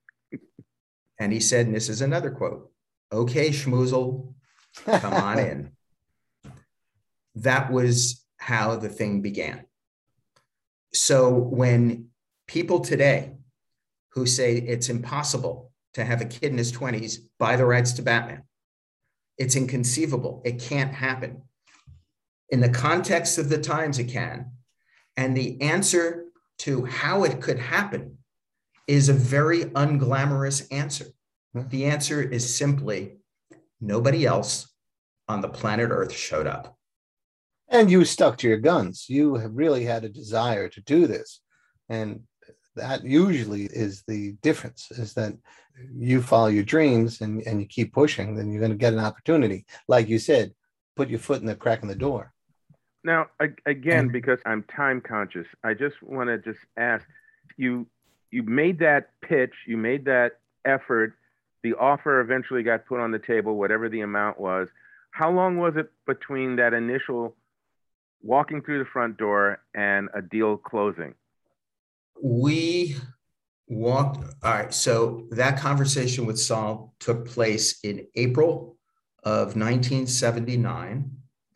And he said, and this is another quote, okay, schmoozle, come on in. That was how the thing began. So when people today who say it's impossible to have a kid in his 20s buy the rights to Batman, it's inconceivable, it can't happen. In the context of the times, it can. And the answer to how it could happen is a very unglamorous answer. The answer is simply nobody else on the planet Earth showed up. And you stuck to your guns. You have really had a desire to do this. And that usually is the difference, is that you follow your dreams and you keep pushing, then you're going to get an opportunity. Like you said, put your foot in the crack in the door. Now, again, because I'm time conscious, I just want to just ask, you made that pitch, you made that effort, the offer eventually got put on the table, whatever the amount was. How long was it between that initial walking through the front door and a deal closing? We walked, all right, so that conversation with Saul took place in April of 1979.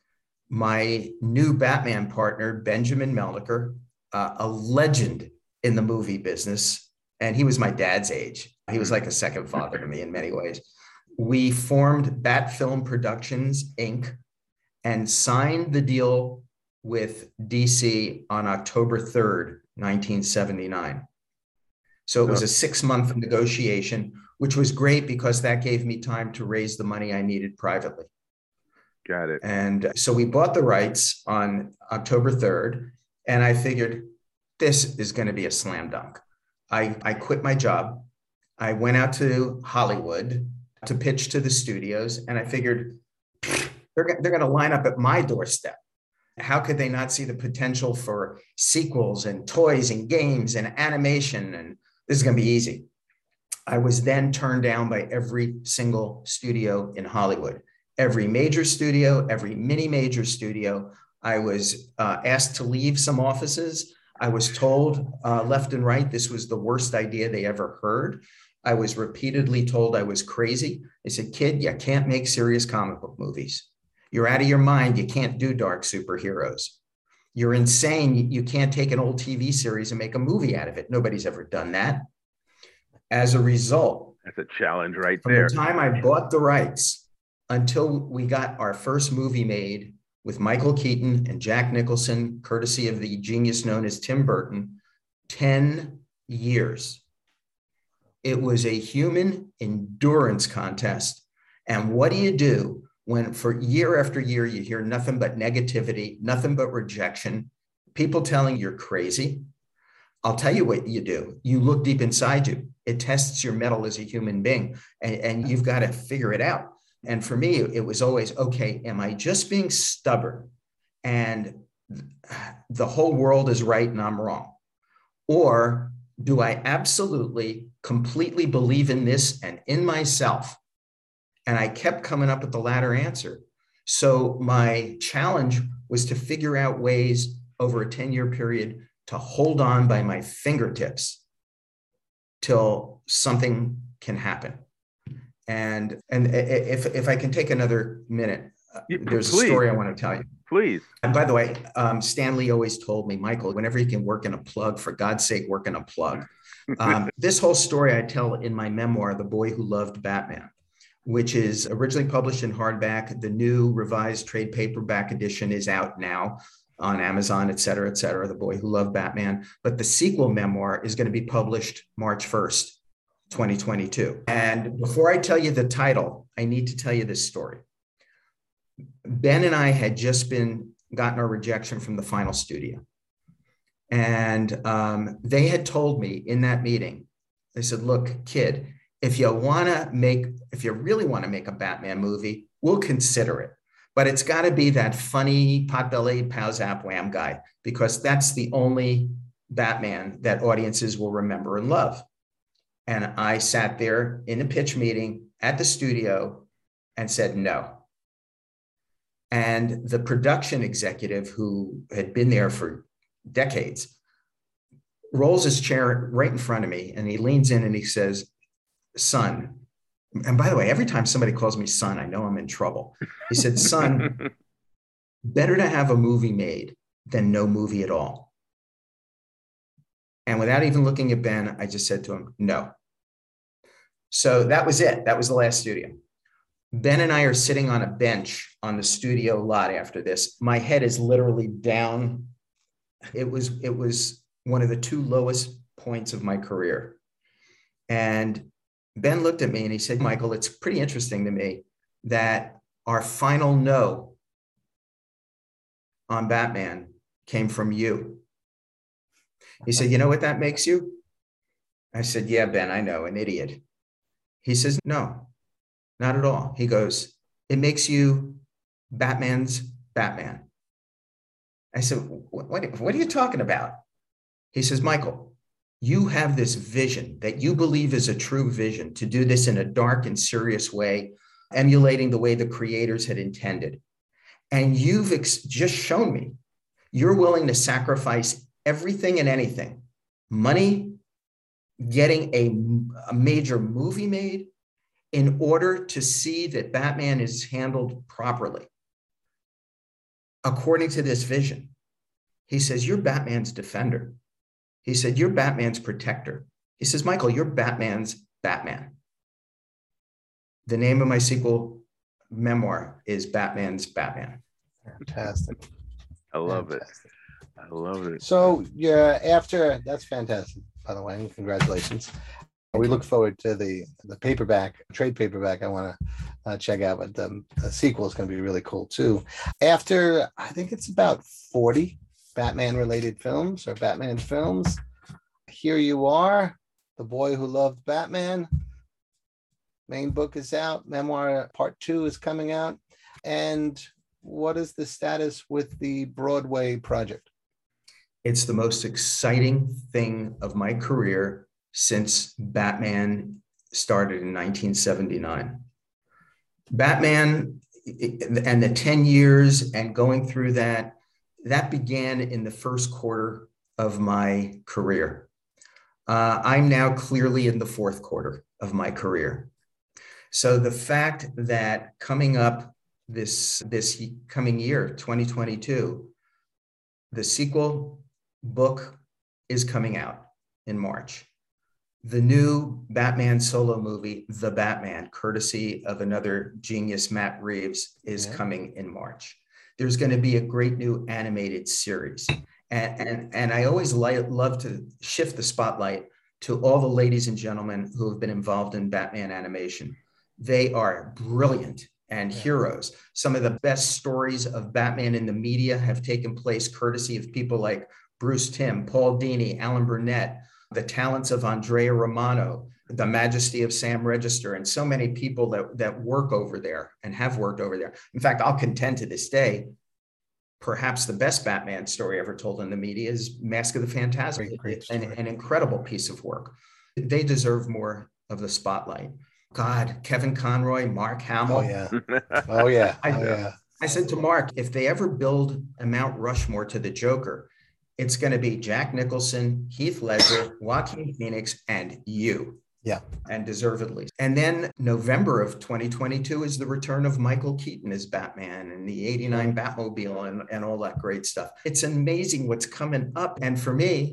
My new Batman partner, Benjamin Melniker, a legend in the movie business, and he was my dad's age. He was like a second father to me in many ways. We formed Bat Film Productions, Inc., and signed the deal with DC on October 3rd, 1979. So it was a 6-month negotiation, which was great because that gave me time to raise the money I needed privately. Got it. And so we bought the rights on October 3rd, and I figured this is going to be a slam dunk. I quit my job. I went out to Hollywood to pitch to the studios, and I figured they're going to line up at my doorstep. How could they not see the potential for sequels and toys and games and animation? And this is going to be easy. I was then turned down by every single studio in Hollywood. Every major studio, every mini major studio. I was asked to leave some offices. I was told left and right, this was the worst idea they ever heard. I was repeatedly told I was crazy. They said, kid, you can't make serious comic book movies. You're out of your mind. You can't do dark superheroes. You're insane. You can't take an old TV series and make a movie out of it. Nobody's ever done that. As a result, that's a challenge right from there. the time I bought the rights until we got our first movie made with Michael Keaton and Jack Nicholson, courtesy of the genius known as Tim Burton, 10 years. It was a human endurance contest. And what do you do when for year after year, you hear nothing but negativity, nothing but rejection, people telling you're crazy? I'll tell you what you do. You look deep inside you. It tests your mettle as a human being, and you've got to figure it out. And for me, it was always, okay, am I just being stubborn and the whole world is right and I'm wrong? Or do I absolutely, completely believe in this and in myself? And I kept coming up with the latter answer. So my challenge was to figure out ways over a 10-year period to hold on by my fingertips till something can happen. And if I can take another minute, there's a story I want to tell you. Please. And by the way, Stan Lee always told me, Michael, whenever you can work in a plug, for God's sake, work in a plug. This whole story I tell in my memoir, The Boy Who Loved Batman, which is originally published in hardback. The new revised trade paperback edition is out now on Amazon, et cetera, The Boy Who Loved Batman. But the sequel memoir is going to be published March 1st, 2022. And before I tell you the title, I need to tell you this story. Ben and I had just gotten our rejection from the final studio. And they had told me in that meeting, they said, look, kid, if you really want to make a Batman movie, we'll consider it. But it's got to be that funny pot-bellied pow zap wham guy, because that's the only Batman that audiences will remember and love. And I sat there in a pitch meeting at the studio and said no. And the production executive, who had been there for decades, rolls his chair right in front of me, and he leans in and he says, son, and by the way, every time somebody calls me son, I know I'm in trouble. He said, son, better to have a movie made than no movie at all. And without even looking at Ben, I just said to him, no. So that was it. That was the last studio. Ben and I are sitting on a bench on the studio lot after this. My head is literally down. It was one of the two lowest points of my career. And Ben looked at me and he said, Michael, it's pretty interesting to me that our final no on Batman came from you. He said, you know what that makes you? I said, yeah, Ben, I know, an idiot. He says, no, not at all. He goes, it makes you Batman's Batman. I said, what are you talking about? He says, Michael, you have this vision that you believe is a true vision to do this in a dark and serious way, emulating the way the creators had intended. And you've just shown me you're willing to sacrifice everything and anything, money, getting a major movie made, in order to see that Batman is handled properly according to this vision. He says, you're Batman's defender. He said, you're Batman's protector. He says, Michael, you're Batman's Batman. The name of my sequel memoir is Batman's Batman. Fantastic. I love it. I love it. So that's fantastic, by the way, and congratulations. We look forward to the paperback, trade paperback. I want to check out, but the sequel is going to be really cool too. After, I think it's about 40 Batman-related films or Batman films, here you are, The Boy Who Loved Batman. Main book is out. Memoir Part 2 is coming out. And what is the status with the Broadway project? It's the most exciting thing of my career since Batman started in 1979. Batman and the 10 years and going through that began in the first quarter of my career. I'm now clearly in the fourth quarter of my career. So the fact that coming up this coming year, 2022, the sequel book is coming out in March. The new Batman solo movie, The Batman, courtesy of another genius, Matt Reeves, is coming in March. There's going to be a great new animated series. And I always love to shift the spotlight to all the ladies and gentlemen who have been involved in Batman animation. They are brilliant and heroes. Some of the best stories of Batman in the media have taken place courtesy of people like Bruce Timm, Paul Dini, Alan Burnett, the talents of Andrea Romano, the majesty of Sam Register, and so many people that work over there and have worked over there. In fact, I'll contend to this day, perhaps the best Batman story ever told in the media is Mask of the Phantasm, an incredible piece of work. They deserve more of the spotlight. God, Kevin Conroy, Mark Hamill. Oh, yeah. I said to Mark, if they ever build a Mount Rushmore to the Joker, it's going to be Jack Nicholson, Heath Ledger, Joaquin Phoenix, and you. Yeah. And deservedly. And then November of 2022 is the return of Michael Keaton as Batman and the 89 Batmobile and all that great stuff. It's amazing what's coming up. And for me,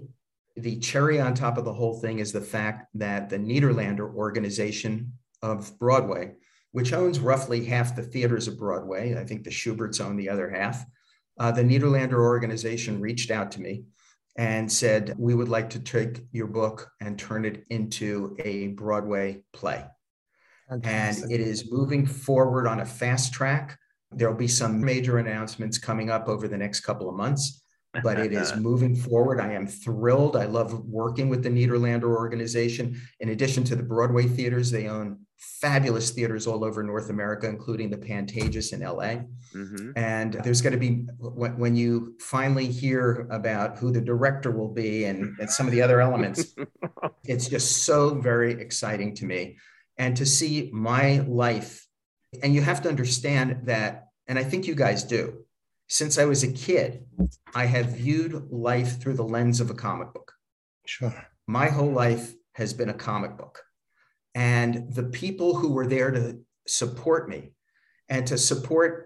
The cherry on top of the whole thing is the fact that the Nederlander organization of Broadway, which owns roughly half the theaters of Broadway, I think the Schuberts own the other half, the Nederlander organization reached out to me and said, we would like to take your book and turn it into a Broadway play. Fantastic. And it is moving forward on a fast track. There'll be some major announcements coming up over the next couple of months, but it is moving forward. I am thrilled. I love working with the Nederlander organization. In addition to the Broadway theaters, they own fabulous theaters all over North America, including the Pantages in LA. Mm-hmm. And there's going to be, when you finally hear about who the director will be and some of the other elements, it's just so very exciting to me. And to see my life, and you have to understand that, and I think you guys do, since I was a kid, I have viewed life through the lens of a comic book. Sure. My whole life has been a comic book. And the people who were there to support me and to support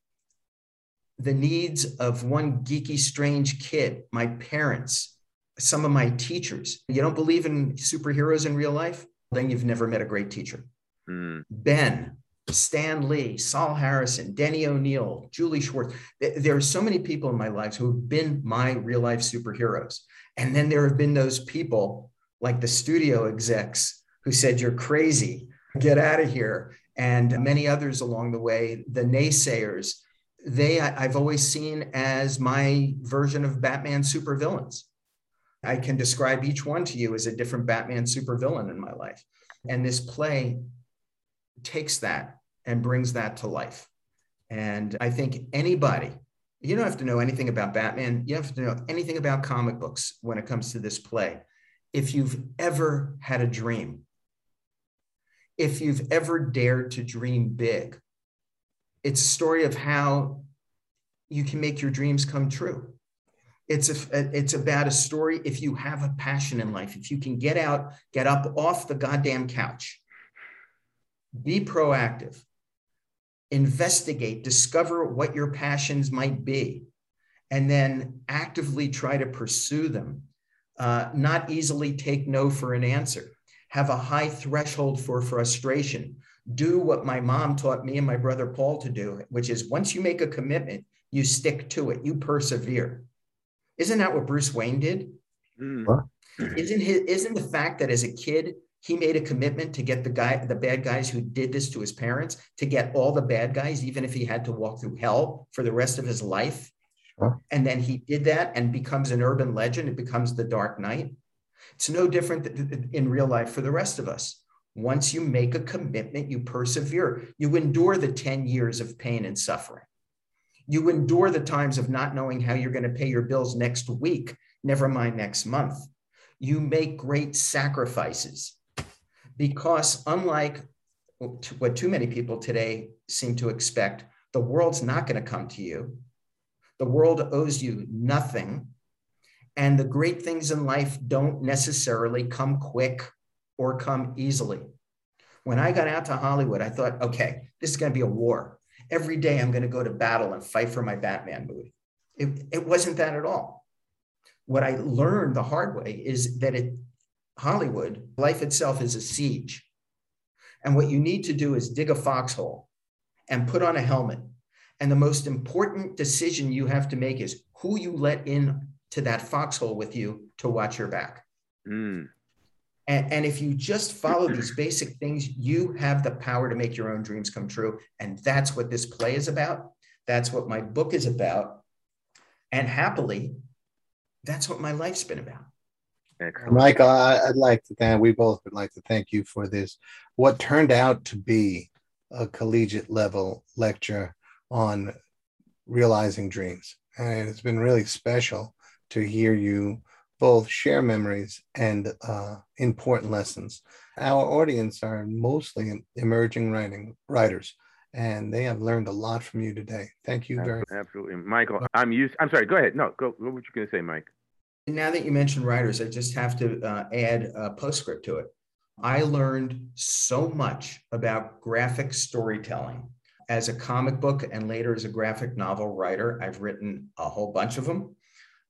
the needs of one geeky, strange kid, my parents, some of my teachers. You don't believe in superheroes in real life? Then you've never met a great teacher. Ben, Stan Lee, Saul Harrison, Denny O'Neil, Julie Schwartz. There are so many people in my life who have been my real life superheroes. And then there have been those people like the studio execs who said, you're crazy, get out of here. And many others along the way, the naysayers, I've always seen as my version of Batman supervillains. I can describe each one to you as a different Batman supervillain in my life. And this play takes that and brings that to life. And I think anybody, you don't have to know anything about Batman. You have to know anything about comic books when it comes to this play. If you've ever had a dream, if you've ever dared to dream big, it's a story of how you can make your dreams come true. It's about a story. If you have a passion in life, if you can get up off the goddamn couch, be proactive, investigate, discover what your passions might be, and then actively try to pursue them. Not easily take no for an answer. Have a high threshold for frustration. Do what my mom taught me and my brother Paul to do, which is once you make a commitment, you stick to it, you persevere. Isn't that what Bruce Wayne did? Isn't the fact that as a kid, he made a commitment to get the bad guys who did this to his parents, to get all the bad guys, even if he had to walk through hell for the rest of his life? Sure. And then he did that and becomes an urban legend. It becomes the Dark Knight. It's no different in real life for the rest of us. Once you make a commitment, you persevere. You endure the 10 years of pain and suffering. You endure the times of not knowing how you're going to pay your bills next week, never mind next month. You make great sacrifices because unlike what too many people today seem to expect, the world's not going to come to you. The world owes you nothing. And the great things in life don't necessarily come quick or come easily. When I got out to Hollywood, I thought, okay, this is going to be a war. Every day I'm going to go to battle and fight for my Batman movie. It wasn't that at all. What I learned the hard way is that Hollywood, life itself is a siege. And what you need to do is dig a foxhole and put on a helmet. And the most important decision you have to make is who you let in to that foxhole with you to watch your back. And if you just follow these basic things, you have the power to make your own dreams come true. And that's what this play is about. That's what my book is about. And happily, that's what my life's been about. Excellent. Michael, I'd like to thank, we both would like to thank you for this, what turned out to be a collegiate level lecture on realizing dreams. And it's been really special to hear you both share memories and important lessons. Our audience are mostly emerging writers, and they have learned a lot from you today. Thank you very much. Absolutely. Michael, I'm sorry, go ahead. No, go. What were you going to say, Mike? Now that you mentioned writers, I just have to add a postscript to it. I learned so much about graphic storytelling as a comic book and later as a graphic novel writer. I've written a whole bunch of them.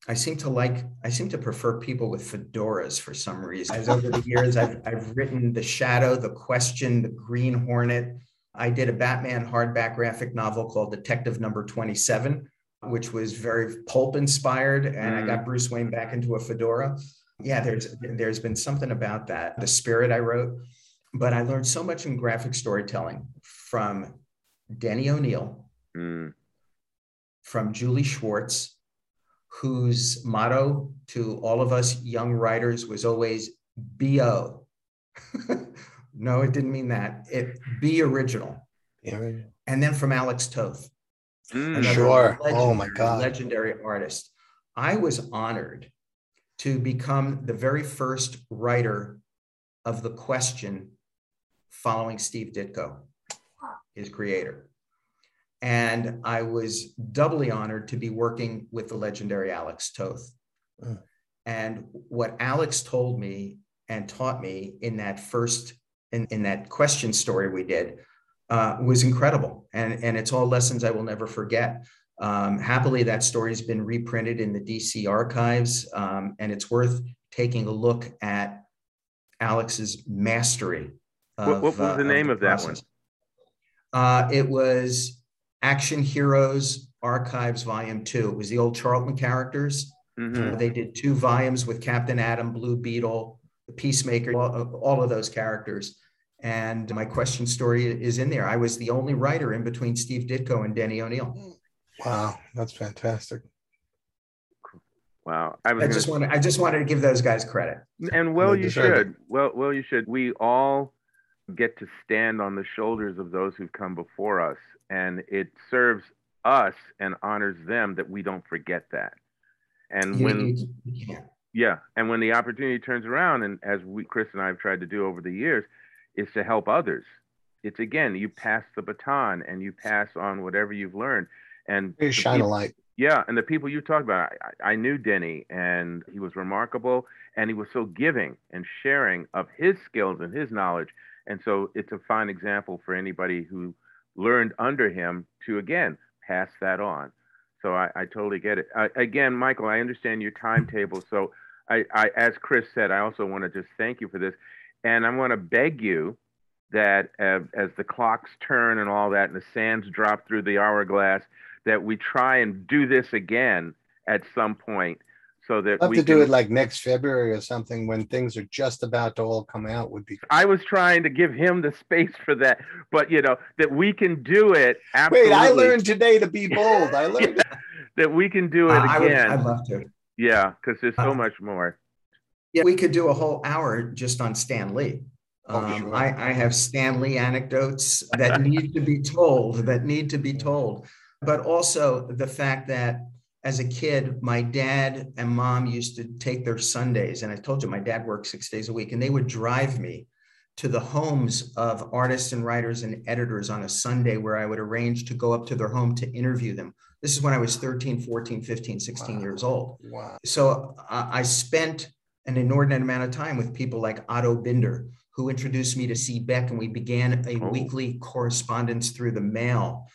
I seem to prefer people with fedoras for some reason. As over the years, I've written The Shadow, The Question, The Green Hornet. I did a Batman hardback graphic novel called Detective Number 27, which was very pulp inspired, and I got Bruce Wayne back into a fedora. Yeah, there's been something about that. The Spirit I wrote, but I learned so much in graphic storytelling from Denny O'Neil, from Julie Schwartz, whose motto to all of us young writers was always BO. No, it didn't mean that. It be original. Yeah. And then from Alex Toth, Sure. Oh my God. legendary artist. I was honored to become the very first writer of The Question following Steve Ditko, his creator. And I was doubly honored to be working with the legendary Alex Toth. And what Alex told me and taught me in that in that Question story we did was incredible. And it's all lessons I will never forget. Happily, that story has been reprinted in the DC archives, and it's worth taking a look at Alex's mastery. What was the name of that one? It was Action Heroes Archives Volume 2. It was the old Charlton characters. They did 2 volumes with Captain Atom, Blue Beetle, the Peacemaker, all of those characters. And my Question story is in there. I was the only writer in between Steve Ditko and Denny O'Neil. Wow, that's fantastic. Wow. I just wanted to give those guys credit. And you should. Well, you should. We all get to stand on the shoulders of those who've come before us, and it serves us and honors them that we don't forget that. And when the opportunity turns around, and as Chris and I have tried to do over the years, is to help others. It's again, you pass the baton and you pass on whatever you've learned, and you shine a light. Yeah, and the people you talked about, I knew Denny, and he was remarkable, and he was so giving and sharing of his skills and his knowledge. And so it's a fine example for anybody who learned under him to, again, pass that on. So I totally get it. Again, Michael, I understand your timetable. So I, as Chris said, I also want to just thank you for this. And I want to beg you that as the clocks turn and all that, and the sands drop through the hourglass, that we try and do this again at some point, so that we can do it like next February or something, when things are just about to all come out. Would be. I was trying to give him the space for that, but that we can do it. Absolutely. Wait, I learned today to be bold. I learned that we can do it again. I'd love to. Yeah, because there's so much more. Yeah, we could do a whole hour just on Stan Lee. Sure. I have Stan Lee anecdotes that need to be told. But also the fact that as a kid, my dad and mom used to take their Sundays, and I told you my dad worked 6 days a week, and they would drive me to the homes of artists and writers and editors on a Sunday, where I would arrange to go up to their home to interview them. This is when I was 13, 14, 15, 16 years old. Wow. So I spent an inordinate amount of time with people like Otto Binder, who introduced me to C. Beck, and we began a weekly correspondence through the mail.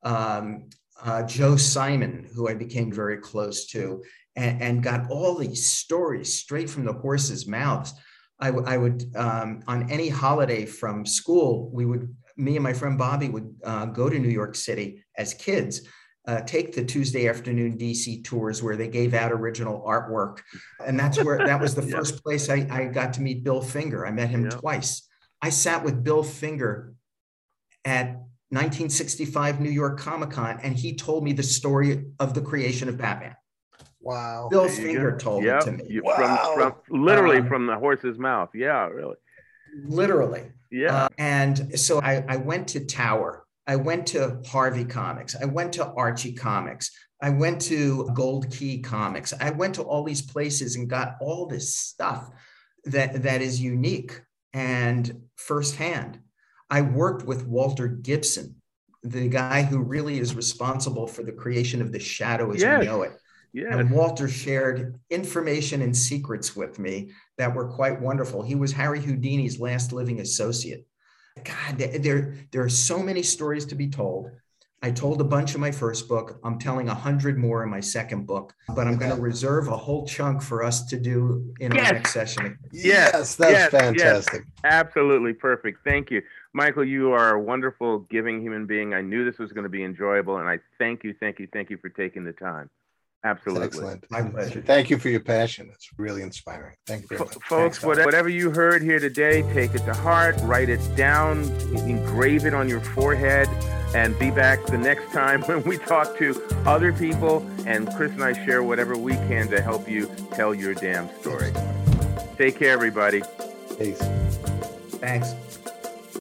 Joe Simon, who I became very close to, and got all these stories straight from the horses' mouths. I would on any holiday from school, me and my friend Bobby would go to New York City as kids, take the Tuesday afternoon DC tours where they gave out original artwork. And that was the first place I got to meet Bill Finger. I met him twice. I sat with Bill Finger at 1965 New York Comic-Con, and he told me the story of the creation of Batman. Wow. Bill Finger told it to me. Wow. From the horse's mouth. Yeah, really. Literally. Yeah. And so I went to Tower. I went to Harvey Comics. I went to Archie Comics. I went to Gold Key Comics. I went to all these places and got all this stuff that is unique and firsthand. I worked with Walter Gibson, the guy who really is responsible for the creation of the Shadow as we know it. Yes. And Walter shared information and secrets with me that were quite wonderful. He was Harry Houdini's last living associate. God, there are so many stories to be told. I told a bunch in my first book. I'm telling 100 more in my second book, but I'm going to reserve a whole chunk for us to do in our next session. Yes, that's fantastic. Yes. Absolutely perfect. Thank you. Michael, you are a wonderful, giving human being. I knew this was going to be enjoyable, and I thank you for taking the time. Absolutely. Excellent. My pleasure. Thank you for your passion. It's really inspiring. Thank you very much. Folks, whatever you heard here today, take it to heart, write it down, engrave it on your forehead, and be back the next time when we talk to other people, and Chris and I share whatever we can to help you tell your damn story. Take care, everybody. Peace. Thanks.